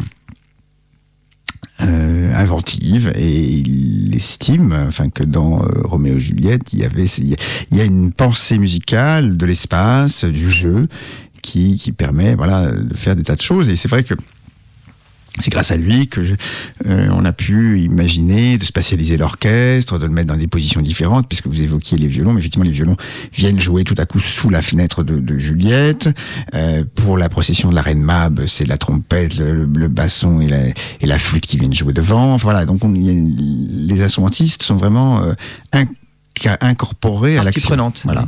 Euh, inventive, et il estime enfin que dans euh, Roméo et Juliette il y avait il y a une pensée musicale de l'espace, du jeu qui qui permet voilà de faire des tas de choses. Et c'est vrai que c'est grâce à lui que je, euh, on a pu imaginer de spatialiser l'orchestre, de le mettre dans des positions différentes, puisque vous évoquiez les violons, mais effectivement les violons viennent jouer tout à coup sous la fenêtre de, de Juliette. Euh, pour la procession de la reine Mab, c'est la trompette, le, le basson et la, et la flûte qui viennent jouer devant. Enfin, voilà, donc on, y a, les instrumentistes sont vraiment euh, inc- incorporés à l'action. Partie prenante. Voilà.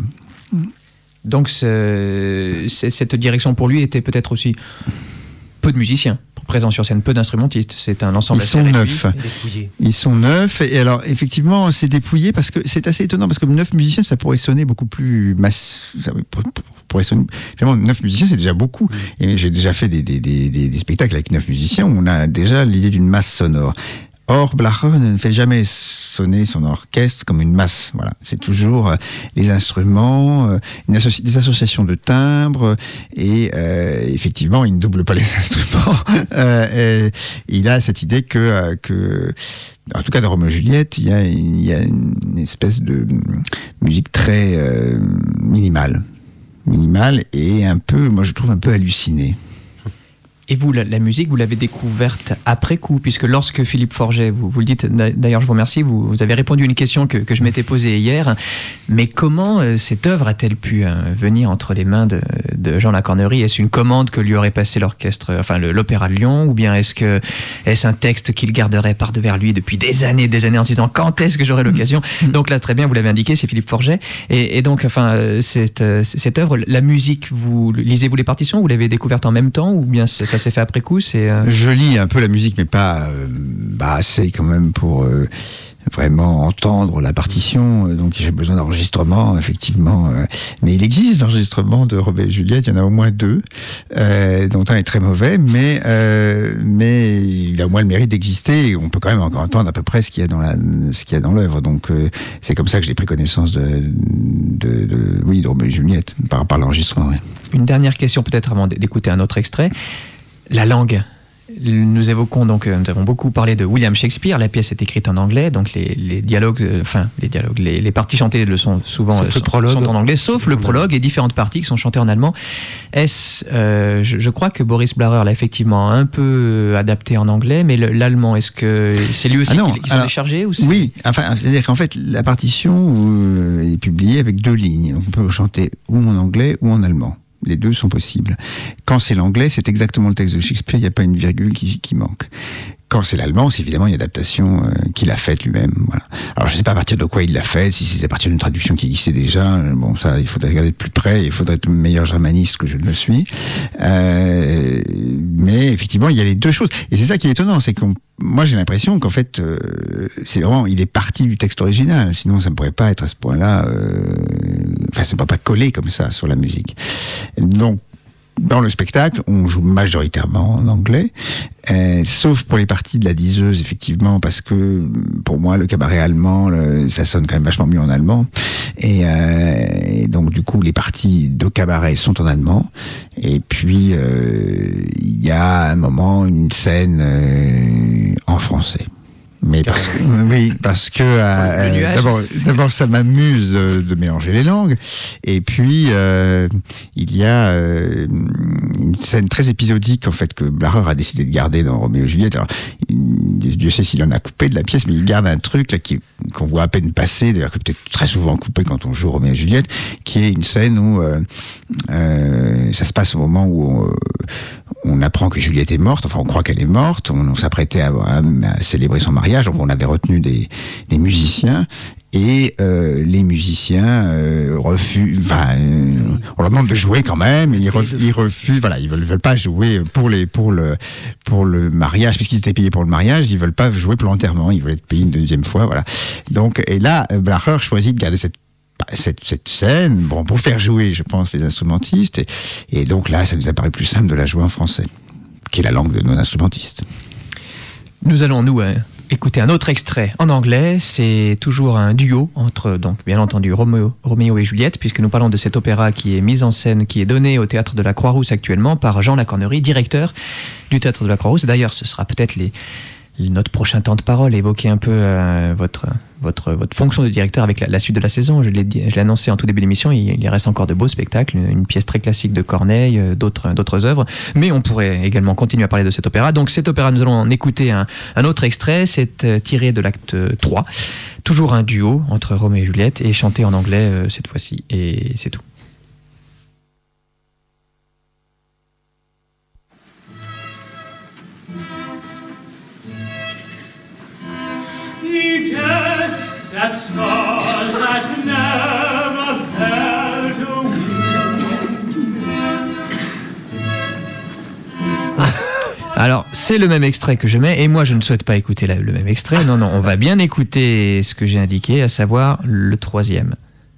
Donc c'est, c'est, cette direction pour lui était peut-être aussi peu de musiciens. présents sur scène, peu d'instrumentistes. C'est un ensemble Ils assez sont réduit. neuf. Ils sont neuf. Et alors, effectivement, c'est dépouillé parce que c'est assez étonnant parce que neuf musiciens, ça pourrait sonner beaucoup plus masse. Pourrait sonner. Finalement, neuf musiciens, c'est déjà beaucoup. Et j'ai déjà fait des, des, des, des, des spectacles avec neuf musiciens où on a déjà l'idée d'une masse sonore. Or, Blacher ne fait jamais sonner son orchestre comme une masse. Voilà, c'est toujours euh, les instruments, euh, une associ- des associations de timbres, et euh, effectivement, il ne double pas les instruments. euh, et il a cette idée que, euh, que, en tout cas dans Roméo et Juliette, il y a, il y a une espèce de musique très euh, minimale, minimale et un peu, moi je trouve un peu hallucinée. Et vous, la, la musique, vous l'avez découverte après coup, puisque lorsque Philippe Forget, vous, vous le dites, d'ailleurs je vous remercie, vous, vous avez répondu à une question que, que je m'étais posée hier, mais comment euh, cette œuvre a-t-elle pu euh, venir entre les mains de, de Jean Lacornerie? Est-ce une commande que lui aurait passé l'orchestre, enfin le, l'Opéra de Lyon, ou bien est-ce que est-ce un texte qu'il garderait par devers lui depuis des années, des années en se disant quand est-ce que j'aurai l'occasion? Donc là, très bien, vous l'avez indiqué, c'est Philippe Forget. Et, et donc, enfin, cette, cette œuvre, la musique, vous lisez-vous les partitions, vous l'avez découverte en même temps, ou bien ça, ça s'est fait après coup? C'est euh... Je lis un peu la musique, mais pas euh, bah, assez quand même pour euh, vraiment entendre la partition. Donc j'ai besoin d'enregistrement, effectivement. Euh, mais il existe d'enregistrements de Roméo et Juliette, il y en a au moins deux, euh, dont un est très mauvais, mais, euh, mais il a au moins le mérite d'exister. Et on peut quand même encore entendre à peu près ce qu'il y a dans, la, ce qu'il y a dans l'œuvre. Donc euh, c'est comme ça que j'ai pris connaissance de, de, de, oui, de Roméo et Juliette, par, par l'enregistrement. Ouais. Une dernière question peut-être avant d'écouter un autre extrait. La langue. Nous évoquons donc, nous avons beaucoup parlé de William Shakespeare. La pièce est écrite en anglais, donc les, les dialogues, euh, enfin les dialogues, les, les parties chantées le sont souvent euh, sont, sont en anglais, sauf le prologue et différentes parties qui sont chantées en allemand. Est-ce, euh, je, je crois que Boris Blacher l'a effectivement un peu adapté en anglais, mais le, l'allemand, est-ce que c'est lui aussi ah non, qui, qui s'en est chargé ou c'est... Oui, enfin, c'est-à-dire qu'en fait, la partition euh, est publiée avec deux lignes. On peut chanter ou en anglais ou en allemand. Les deux sont possibles. Quand c'est l'anglais, c'est exactement le texte de Shakespeare, il n'y a pas une virgule qui, qui manque. Quand c'est l'allemand, c'est évidemment une adaptation euh, qu'il a faite lui-même. Voilà. Alors je ne sais pas à partir de quoi il l'a faite, si c'est à partir d'une traduction qui existait déjà. Bon, ça, il faudrait regarder de plus près, il faudrait être meilleur germaniste que je ne le suis. Euh, mais effectivement, il y a les deux choses. Et c'est ça qui est étonnant, c'est que moi j'ai l'impression qu'en fait, euh, c'est vraiment, il est parti du texte original. Sinon, ça ne pourrait pas être à ce point-là. Euh, enfin, ça ne peut pas coller comme ça sur la musique. Donc, dans le spectacle, on joue majoritairement en anglais, euh, sauf pour les parties de la diseuse, effectivement, parce que pour moi, le cabaret allemand, le, ça sonne quand même vachement mieux en allemand. Et, euh, et donc, du coup, les parties de cabaret sont en allemand. Et puis, euh, il y a un moment, une scène euh, en français. Mais parce que, oui, parce que euh, d'abord, d'abord, ça m'amuse de, de mélanger les langues. Et puis, euh, il y a euh, une scène très épisodique, en fait, que Blacher a décidé de garder dans Roméo et Juliette. Alors, Dieu sait s'il en a coupé de la pièce, mais il garde un truc là, qui, qu'on voit à peine passer, d'ailleurs que peut-être très souvent coupé quand on joue Roméo et Juliette, qui est une scène où euh, euh, ça se passe au moment où on, on apprend que Juliette est morte, enfin on croit qu'elle est morte, on, on s'apprêtait à, à, à célébrer son mariage, donc on avait retenu des, des musiciens, et euh, les musiciens euh, refusent, enfin, euh, on leur demande de jouer quand même, et ils, ref, ils refusent, voilà, ils veulent, veulent pas jouer pour les, pour le, pour le mariage, puisqu'ils étaient payés pour le mariage, ils veulent pas jouer pour l'enterrement, ils veulent être payés une deuxième fois, voilà. Donc, et là, Blacher choisit de garder cette Cette, cette scène, bon, pour faire jouer, je pense, les instrumentistes, et, et donc là, ça nous apparaît plus simple de la jouer en français, qui est la langue de nos instrumentistes. Nous allons, nous, hein, écouter un autre extrait en anglais. C'est toujours un duo entre, donc, bien entendu, Roméo, Roméo et Juliette, puisque nous parlons de cet opéra qui est mis en scène, qui est donné au Théâtre de la Croix-Rousse actuellement par Jean Lacornerie, directeur du Théâtre de la Croix-Rousse. D'ailleurs, ce sera peut-être les notre prochain temps de parole, évoquer un peu euh, votre, votre, votre fonction de directeur avec la, la suite de la saison. Je l'ai, dit, je l'ai annoncé en tout début d'émission, il, il reste encore de beaux spectacles, une, une pièce très classique de Corneille, euh, d'autres, d'autres œuvres, mais on pourrait également continuer à parler de cet opéra. Donc cet opéra, nous allons en écouter un, un autre extrait, c'est euh, tiré de l'acte trois, toujours un duo entre Roméo et Juliette, et chanté en anglais euh, cette fois-ci, et c'est tout. That scars that never felt a wound. Alors, c'est le même extrait que je mets, et moi je ne souhaite pas écouter la, le même extrait. Non, non, on va bien écouter ce que j'ai indiqué, à savoir le troisième.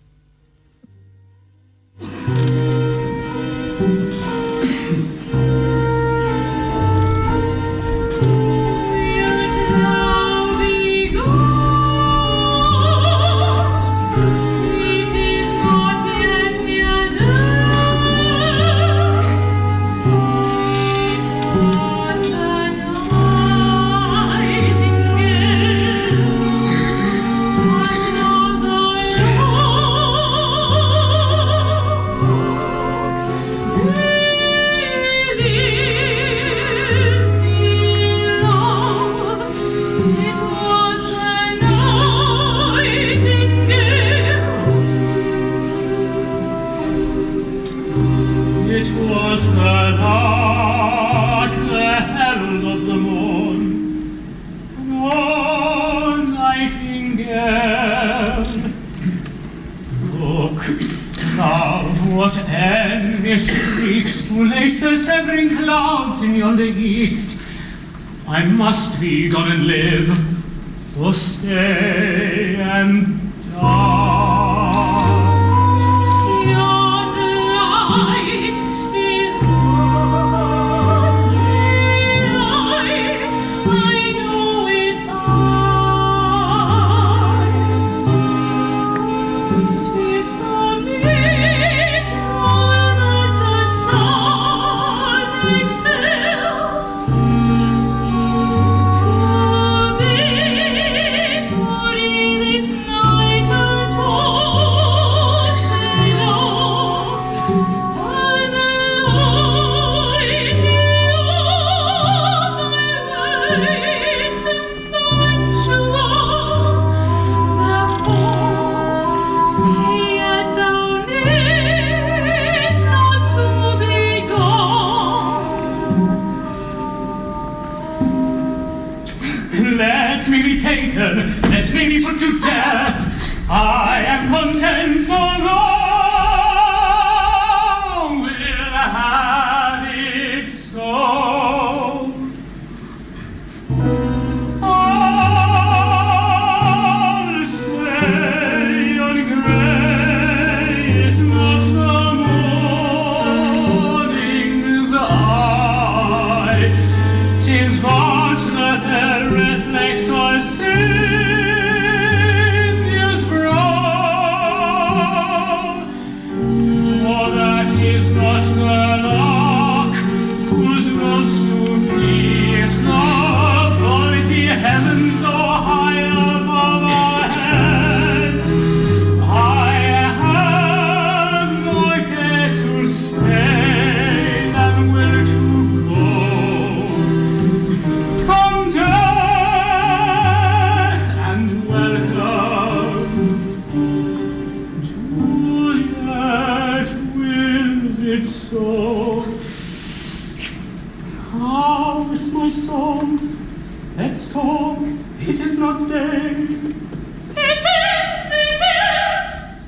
I must be gone and live, or stay and die. Yonder light is not daylight, I know it I. It is so beautiful that the sun excels. Let me be taken, let me be put to death. I am content so long, will have it so. I'll say on grey is not the morning's eye, 'tis but the reflex or Cynthia's brow. For that is not the lark whose notes to please the mighty heavens so high above our heads. I have more care to stay than will to go. Come death and welcome. Juliet wills it so. How is my song? Let's talk. It is not day. It is, it is.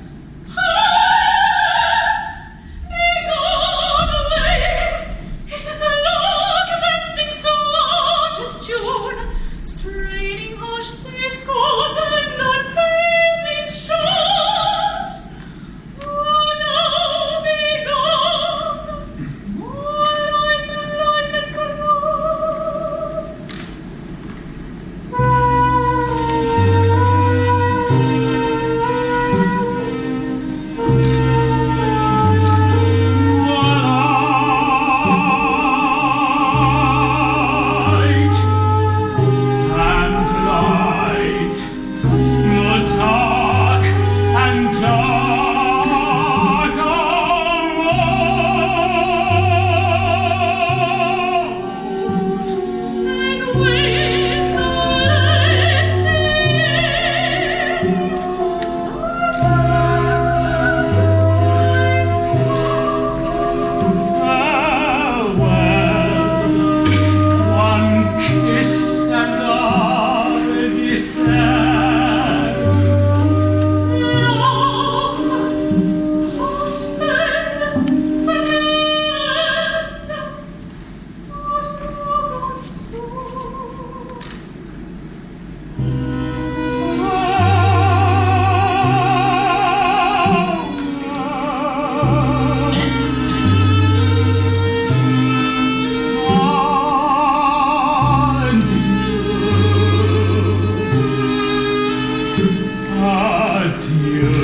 Hearts, be gone away. It is the lark that sings so out of June, straining harsh discords and unpleasing shapes. Oh, now be gone, more light and light and glory. adieu.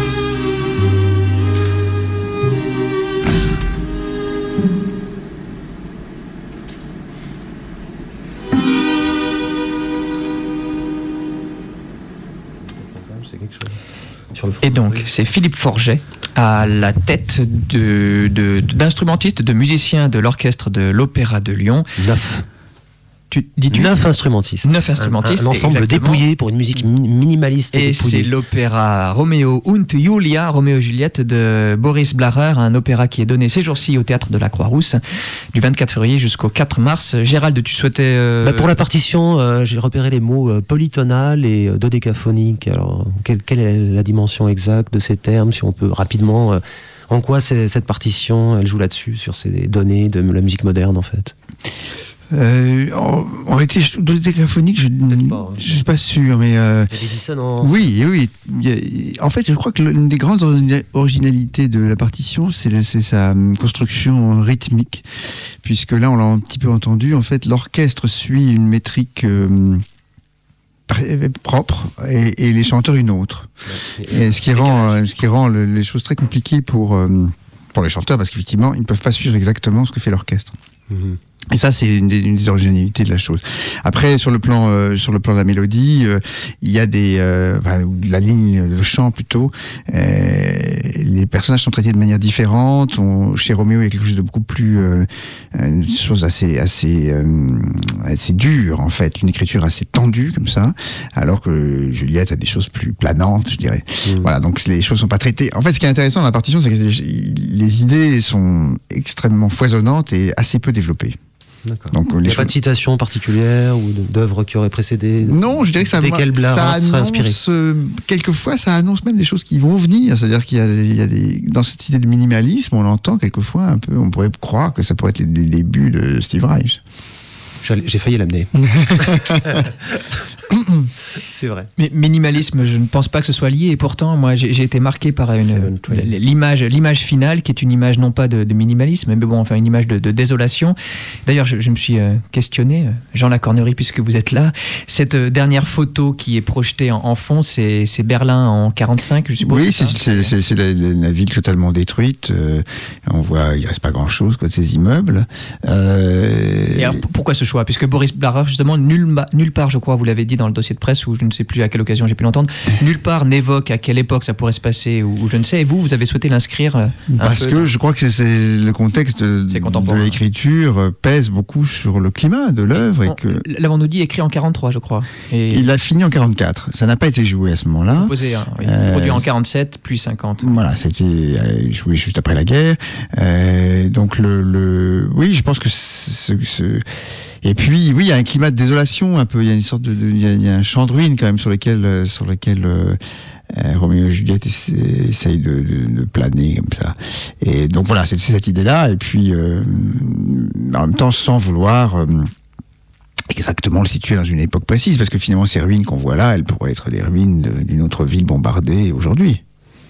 Et donc, c'est Philippe Forget à la tête de, de, d'instrumentistes, de musiciens de l'orchestre de l'Opéra de Lyon. Neuf. Tu, dis-tu Neuf instrumentistes. Neuf instrumentistes. Un, un ensemble exactement. dépouillé pour une musique mi- minimaliste et, et dépouillée. c'est l'opéra Roméo und Julia, Roméo et Juliette de Boris Blarer, un opéra qui est donné ces jours-ci au Théâtre de la Croix-Rousse, du vingt-quatre février jusqu'au quatre mars. Gérald, tu souhaitais... Euh... Bah pour la partition, euh, j'ai repéré les mots euh, polytonal et euh, dodécaphonique. Alors, quelle, quelle est la dimension exacte de ces termes, si on peut rapidement... Euh, en quoi c'est, cette partition, elle joue là-dessus, sur ces données de la musique moderne, en fait? Euh, en, en réalité, dans le décaphonique, je ne suis pas sûr, mais euh, il y a des dissonances. Oui, oui. Il y a, en fait, je crois que l'une des grandes originalités de la partition, c'est, c'est sa construction rythmique, puisque là, on l'a un petit peu entendu. En fait, l'orchestre suit une métrique euh, propre et, et les chanteurs une autre. Et, et ce qui rend, ce qui rend le, les choses très compliquées pour euh, pour les chanteurs, parce qu'effectivement, ils ne peuvent pas suivre exactement ce que fait l'orchestre. Mmh. Et ça, c'est une des, une des originalités de la chose. Après, sur le plan, euh, sur le plan de la mélodie, euh, il y a des, euh, enfin, la ligne, le chant plutôt. Euh, les personnages sont traités de manière différente. On, chez Roméo, il y a quelque chose de beaucoup plus, euh, une chose assez, assez, euh, assez dure en fait, une écriture assez tendue comme ça, alors que Juliette a des choses plus planantes, je dirais. Mmh. Voilà, donc les choses sont pas traitées. En fait, ce qui est intéressant dans la partition, c'est que les idées sont extrêmement foisonnantes et assez peu développées. D'accord. Donc, il n'y a choses... pas de citation particulière ou d'œuvre qui aurait précédé? Non, je dirais que ça, ça annonce, euh, quelquefois, ça annonce même des choses qui vont venir. C'est-à-dire qu'il y a, il y a des, dans cette idée de minimalisme, on l'entend quelquefois un peu, on pourrait croire que ça pourrait être les, les débuts de Steve Reich. J'ai failli l'amener. C'est vrai. Mais minimalisme, je ne pense pas que ce soit lié. Et pourtant, moi, j'ai, j'ai été marqué par une, l'image, l'image finale, qui est une image non pas de, de minimalisme, mais bon, enfin une image de, de désolation. D'ailleurs, je, je me suis euh, questionné, Jean Lacornerie, puisque vous êtes là. Cette euh, dernière photo qui est projetée en, en fond, c'est, c'est Berlin en quarante-cinq, je suppose. Oui, c'est, c'est, c'est, c'est la, la ville totalement détruite. Euh, on voit, il reste pas grand-chose quoi de ces immeubles. Euh, et alors, pourquoi ce choix? Puisque Boris Blarer, justement, nulle, nulle part, je crois, vous l'avez dit dans le dossier de presse, ou je ne sais plus à quelle occasion j'ai pu l'entendre, nulle part n'évoque à quelle époque ça pourrait se passer, ou, ou je ne sais, et vous, vous avez souhaité l'inscrire un Parce peu que dans... je crois que c'est, c'est le contexte de, de l'écriture pèse beaucoup sur le climat de l'œuvre. Et, et que... L'avons-nous dit écrit en quarante-trois, je crois. Et... Il a fini en quarante-quatre, ça n'a pas été joué à ce moment-là. Composé, hein, oui. euh... Produit en quarante-sept, puis cinquante. Voilà, c'était joué juste après la guerre. Euh, donc, le, le... oui, je pense que ce... ce... Et puis, oui, il y a un climat de désolation, un peu. Il y a une sorte de, de il, y a, il y a un champ de ruines quand même sur lequel, sur lequel euh, euh, Roméo et Juliette essayent de, de, de planer comme ça. Et donc voilà, c'est, c'est cette idée-là. Et puis, euh, en même temps, sans vouloir euh, exactement le situer dans une époque précise, parce que finalement, ces ruines qu'on voit là, elles pourraient être les ruines de, d'une autre ville bombardée aujourd'hui.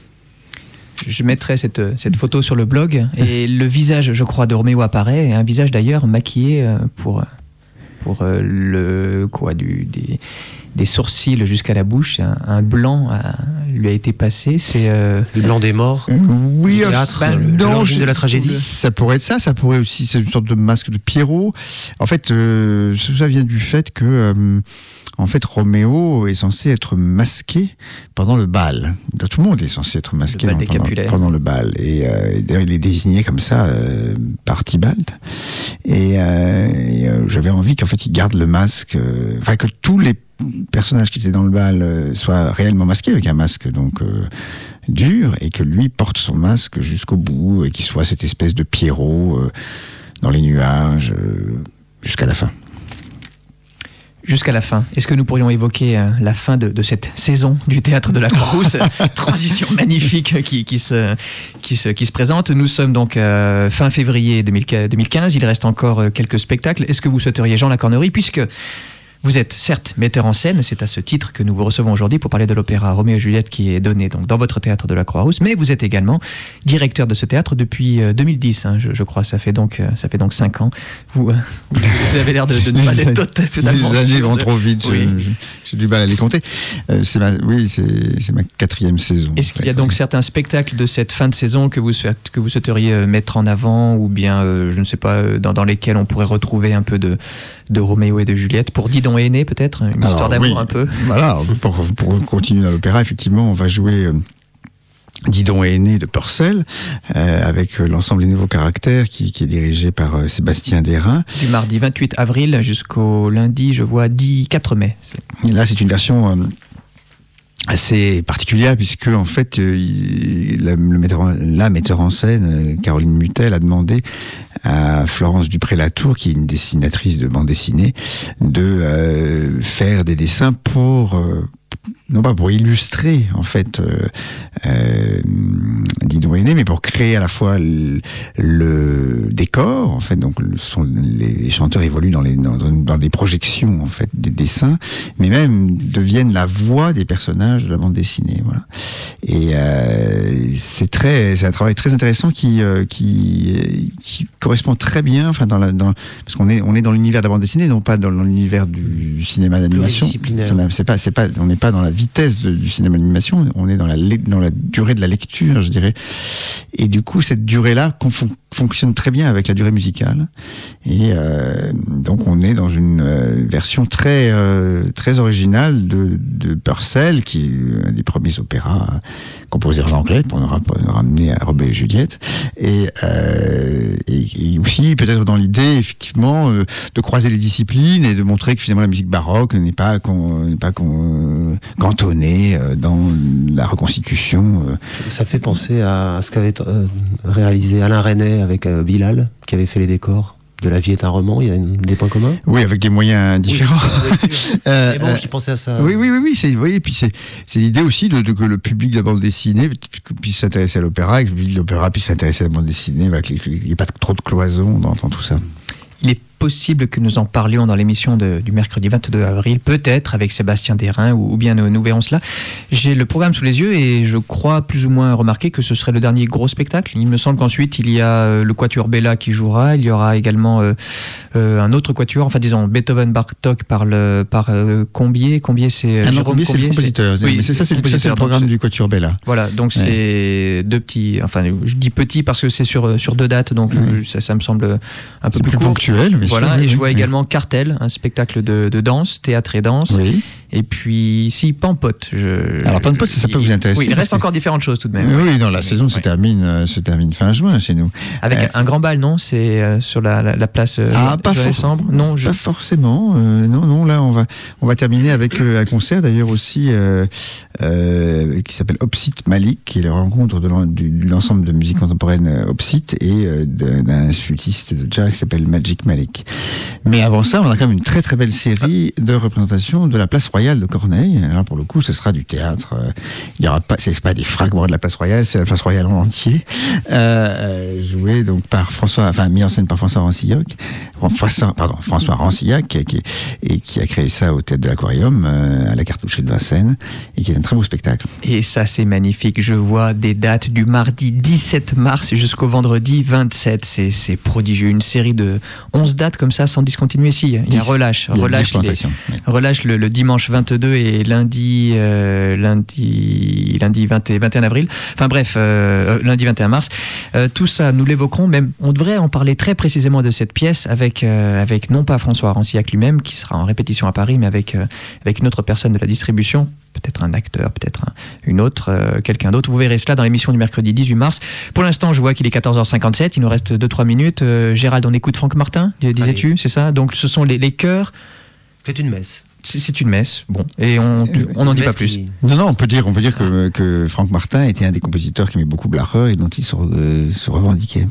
Je mettrai cette, cette photo sur le blog, et le visage, je crois, de Roméo apparaît, un visage d'ailleurs maquillé pour, pour le, quoi, du, des, des sourcils jusqu'à la bouche. Un, un blanc a, lui a été passé. C'est euh... le blanc des morts. Euh, oui, le théâtre, ben, le, non, je, de la tragédie. Ça pourrait être ça. Ça pourrait aussi, c'est une sorte de masque de Pierrot. En fait, euh, ça vient du fait que. Euh, En fait, Roméo est censé être masqué pendant le bal. Tout le monde est censé être masqué le dans, pendant, pendant le bal. Et, euh, et d'ailleurs, il est désigné comme ça euh, par Tybalt. Et, euh, et euh, j'avais envie qu'en fait, il garde le masque. Euh, enfin, que tous les personnages qui étaient dans le bal euh, soient réellement masqués avec un masque donc euh, dur, et que lui porte son masque jusqu'au bout et qu'il soit cette espèce de Pierrot euh, dans les nuages euh, jusqu'à la fin. Jusqu'à la fin. Est-ce que nous pourrions évoquer euh, la fin de, de cette saison du Théâtre de la Croix-Rousse? Transition magnifique qui, qui, se, qui, se, qui se présente. Nous sommes donc euh, fin février deux mille quinze. Il reste encore euh, quelques spectacles. Est-ce que vous souhaiteriez, Jean Lacornerie, puisque Vous êtes certes metteur en scène, c'est à ce titre que nous vous recevons aujourd'hui pour parler de l'opéra Roméo et Juliette qui est donné donc dans votre théâtre de la Croix-Rousse, mais vous êtes également directeur de ce théâtre depuis deux mille dix, hein, je, je crois, ça fait donc ça fait donc cinq ans. Vous, euh, vous avez l'air de, de ne pas être totalement. Les années vont trop vite, oui. je, j'ai du mal à les compter. Euh, c'est ma, oui, c'est, c'est ma quatrième saison. Est-ce qu'il y a fait, donc oui. certains spectacles de cette fin de saison que vous souhaiteriez, que vous souhaiteriez mettre en avant, ou bien, euh, je ne sais pas, dans, dans lesquels on pourrait retrouver un peu de, de Roméo et de Juliette, pour Didon et Aîné peut-être, une Alors, histoire d'amour oui, un peu. Voilà, pour, pour continuer dans l'opéra, effectivement, on va jouer euh, Didon et Aîné de Purcell, euh, avec l'ensemble des nouveaux caractères, qui, qui est dirigé par euh, Sébastien Derain. Du mardi vingt-huit avril jusqu'au lundi, je vois, dix, quatre mai. C'est... Et là, c'est une version... Euh, assez particulière, puisque en fait euh, il, la, le metteur en, la metteur en scène, euh, Caroline Mutel, a demandé à Florence Dupré-Latour, qui est une dessinatrice de bande dessinée, de euh, faire des dessins pour euh, non pas pour illustrer en fait euh, euh, Didon et Aîné, mais pour créer à la fois le, le décor en fait. Donc le, sont, les chanteurs évoluent dans les dans, dans des projections en fait des dessins, mais même deviennent la voix des personnages de la bande dessinée. Voilà. Et euh, c'est très c'est un travail très intéressant qui euh, qui, qui correspond très bien enfin dans la dans parce qu'on est on est dans l'univers de la bande dessinée, non pas dans l'univers du cinéma d'animation. C'est pas c'est pas on n'est pas dans la vitesse de, du cinéma d'animation, on est dans la, dans la durée de la lecture, je dirais. Et du coup, cette durée-là fon- fonctionne très bien avec la durée musicale. Et euh, donc, on est dans une euh, version très, euh, très originale de, de Purcell, qui est un des premiers opéras composés en anglais, pour nous, rapp- nous ramener à Roméo et Juliette. Et, euh, et, et aussi, peut-être dans l'idée, effectivement, euh, de croiser les disciplines et de montrer que finalement la musique baroque n'est pas, qu'on, n'est pas qu'on, cantonnée dans la reconstitution. Ça, ça fait penser à ce qu'avait euh, réalisé Alain Resnais avec euh, Bilal, qui avait fait les décors de La vie est un roman. Il y a une, des points communs. Oui, avec des moyens différents. Oui, euh, Mais bon, j'ai pensé à ça. Oui, oui, oui, oui. C'est, oui, et puis c'est, c'est l'idée aussi de, de que le public de la bande dessinée puisse s'intéresser à l'opéra, et que le public de l'opéra puisse s'intéresser à la bande dessinée, bah, qu'il n'y ait pas trop de cloison dans, dans tout ça. Il est possible que nous en parlions dans l'émission de, du mercredi vingt-deux avril, peut-être avec Sébastien Derain, ou, ou bien nous, nous verrons cela. J'ai le programme sous les yeux et je crois plus ou moins remarquer que ce serait le dernier gros spectacle. Il me semble qu'ensuite il y a euh, le Quatuor Bella qui jouera, il y aura également euh, euh, un autre quatuor, enfin disons Beethoven Bartók par, le, par euh, Combier. Combier c'est ah non, Jérôme Combier, c'est le compositeur. C'est... Oui, mais c'est ça, c'est, c'est, c'est le programme du Quatuor Bella. Voilà, donc ouais. C'est deux petits, enfin je dis petits parce que c'est sur, sur deux dates, donc oui. je, ça, ça me semble un peu c'est plus, plus court. Ponctuel, mais voilà, sûr, et oui, je vois oui. également Cartel, un spectacle de, de danse, théâtre et danse. Oui. Et puis, si, Pampote. Je, Alors, Pampote, ça, ça peut vous intéresser. Oui, il reste encore différentes choses tout de même. Oui, non, la saison ouais. se, termine, euh, se termine fin juin chez nous. Avec euh, un grand bal, non? C'est euh, sur la, la, la place euh, ah, pas, for- non, je... pas forcément. Euh, non, non, là, on va, on va terminer avec euh, un concert, d'ailleurs, aussi, euh, euh, qui s'appelle Opsite Malik, qui est la rencontre de, l'en, du, de l'ensemble de musique contemporaine Opsite et euh, de, d'un flûtiste de jazz qui s'appelle Magic Malik. Mais avant ça, on a quand même une très, très belle série de représentations de la place royale de Corneille. Alors pour le coup, ce sera du théâtre. Il y aura pas, c'est pas des fragments de la place royale, c'est la place royale en entier, euh, joué donc par François, enfin mis en scène par François Rancillac, François, pardon, François Rancillac, qui, qui, et qui a créé ça au théâtre de l'Aquarium, euh, à la Cartouchée de Vincennes, et qui est un très beau spectacle. Et ça, c'est magnifique. Je vois des dates du mardi dix-sept mars jusqu'au vendredi vingt-sept. C'est, c'est prodigieux. Une série de onze dates comme ça, sans discontinuer. Si, il y a relâche, il y a relâche, les, oui. relâche le, le dimanche vingt-deux et lundi, euh, lundi, lundi vingt et vingt et un avril. Enfin bref, euh, lundi vingt et un mars. Euh, tout ça, nous l'évoquerons. Même, on devrait en parler très précisément de cette pièce avec, euh, avec non pas François Rancillac lui-même, qui sera en répétition à Paris, mais avec, euh, avec une autre personne de la distribution. Peut-être un acteur, peut-être un, une autre, euh, quelqu'un d'autre. Vous verrez cela dans l'émission du mercredi dix-huit mars. Pour l'instant, je vois qu'il est quatorze heures cinquante-sept. Il nous reste deux trois minutes. Euh, Gérald, on écoute Franck Martin, disais-tu, Allez. C'est ça? Donc, ce sont les, les chœurs. C'est une messe. C'est, c'est une messe, bon, et on on n'en dit pas plus. Qui... Non, non, on peut dire, on peut dire que, que Franck Martin était un des compositeurs qui aimait beaucoup Blacher et dont il se, euh, se revendiquait.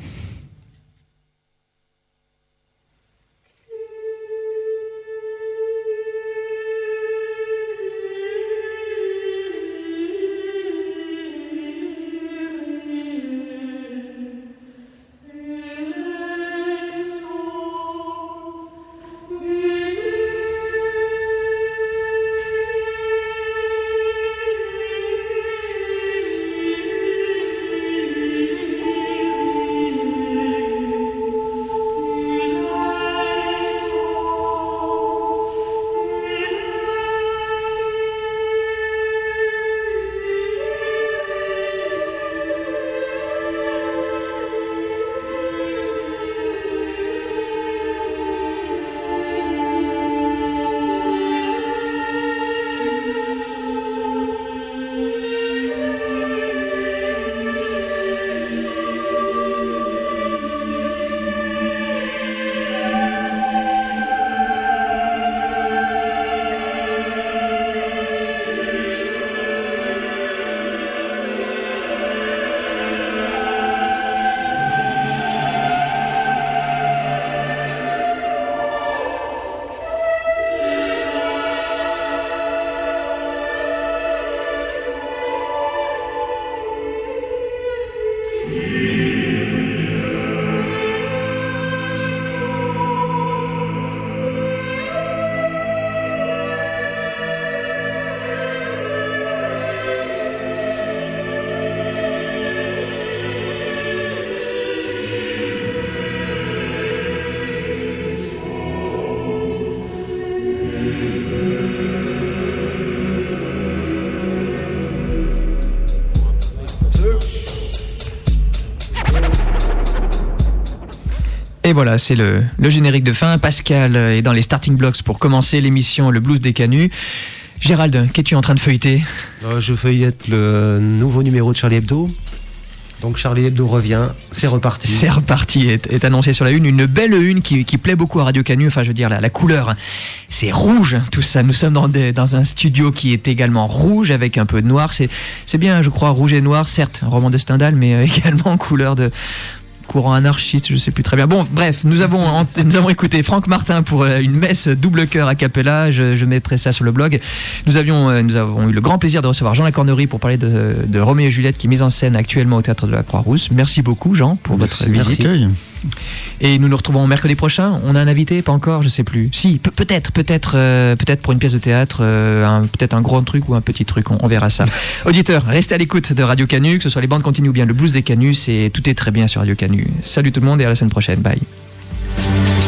Et voilà, c'est le, le générique de fin. Pascal est dans les starting blocks pour commencer l'émission Le Blues des Canuts. Gérald, qu'es-tu en train de feuilleter ? euh, Je feuillette le nouveau numéro de Charlie Hebdo. Donc Charlie Hebdo revient, c'est reparti. C'est reparti, est, est annoncé sur la une. Une belle une qui, qui plaît beaucoup à Radio Canu. Enfin, je veux dire, la, la couleur, c'est rouge, tout ça. Nous sommes dans, des, dans un studio qui est également rouge avec un peu de noir. C'est, c'est bien, je crois, rouge et noir, certes, un roman de Stendhal, mais également couleur de... courant anarchiste, je sais plus très bien. Bon, bref, nous avons, nous avons écouté Franck Martin pour une messe double chœur a cappella. Je, je mettrai ça sur le blog. Nous avions, nous avons eu le grand plaisir de recevoir Jean Lacornerie pour parler de, de Roméo et Juliette qui est mise en scène actuellement au Théâtre de la Croix-Rousse. Merci beaucoup, Jean, pour merci, votre visite. Merci. Et nous nous retrouvons mercredi prochain. On a un invité, pas encore, je sais plus. Si, pe- peut-être, peut-être, euh, peut-être pour une pièce de théâtre, euh, un, peut-être un grand truc ou un petit truc. On, on verra ça. Auditeurs, restez à l'écoute de Radio Canu, que ce soit les bandes continues ou bien le blues des Canus, et tout est très bien sur Radio Canu. Salut tout le monde et à la semaine prochaine. Bye.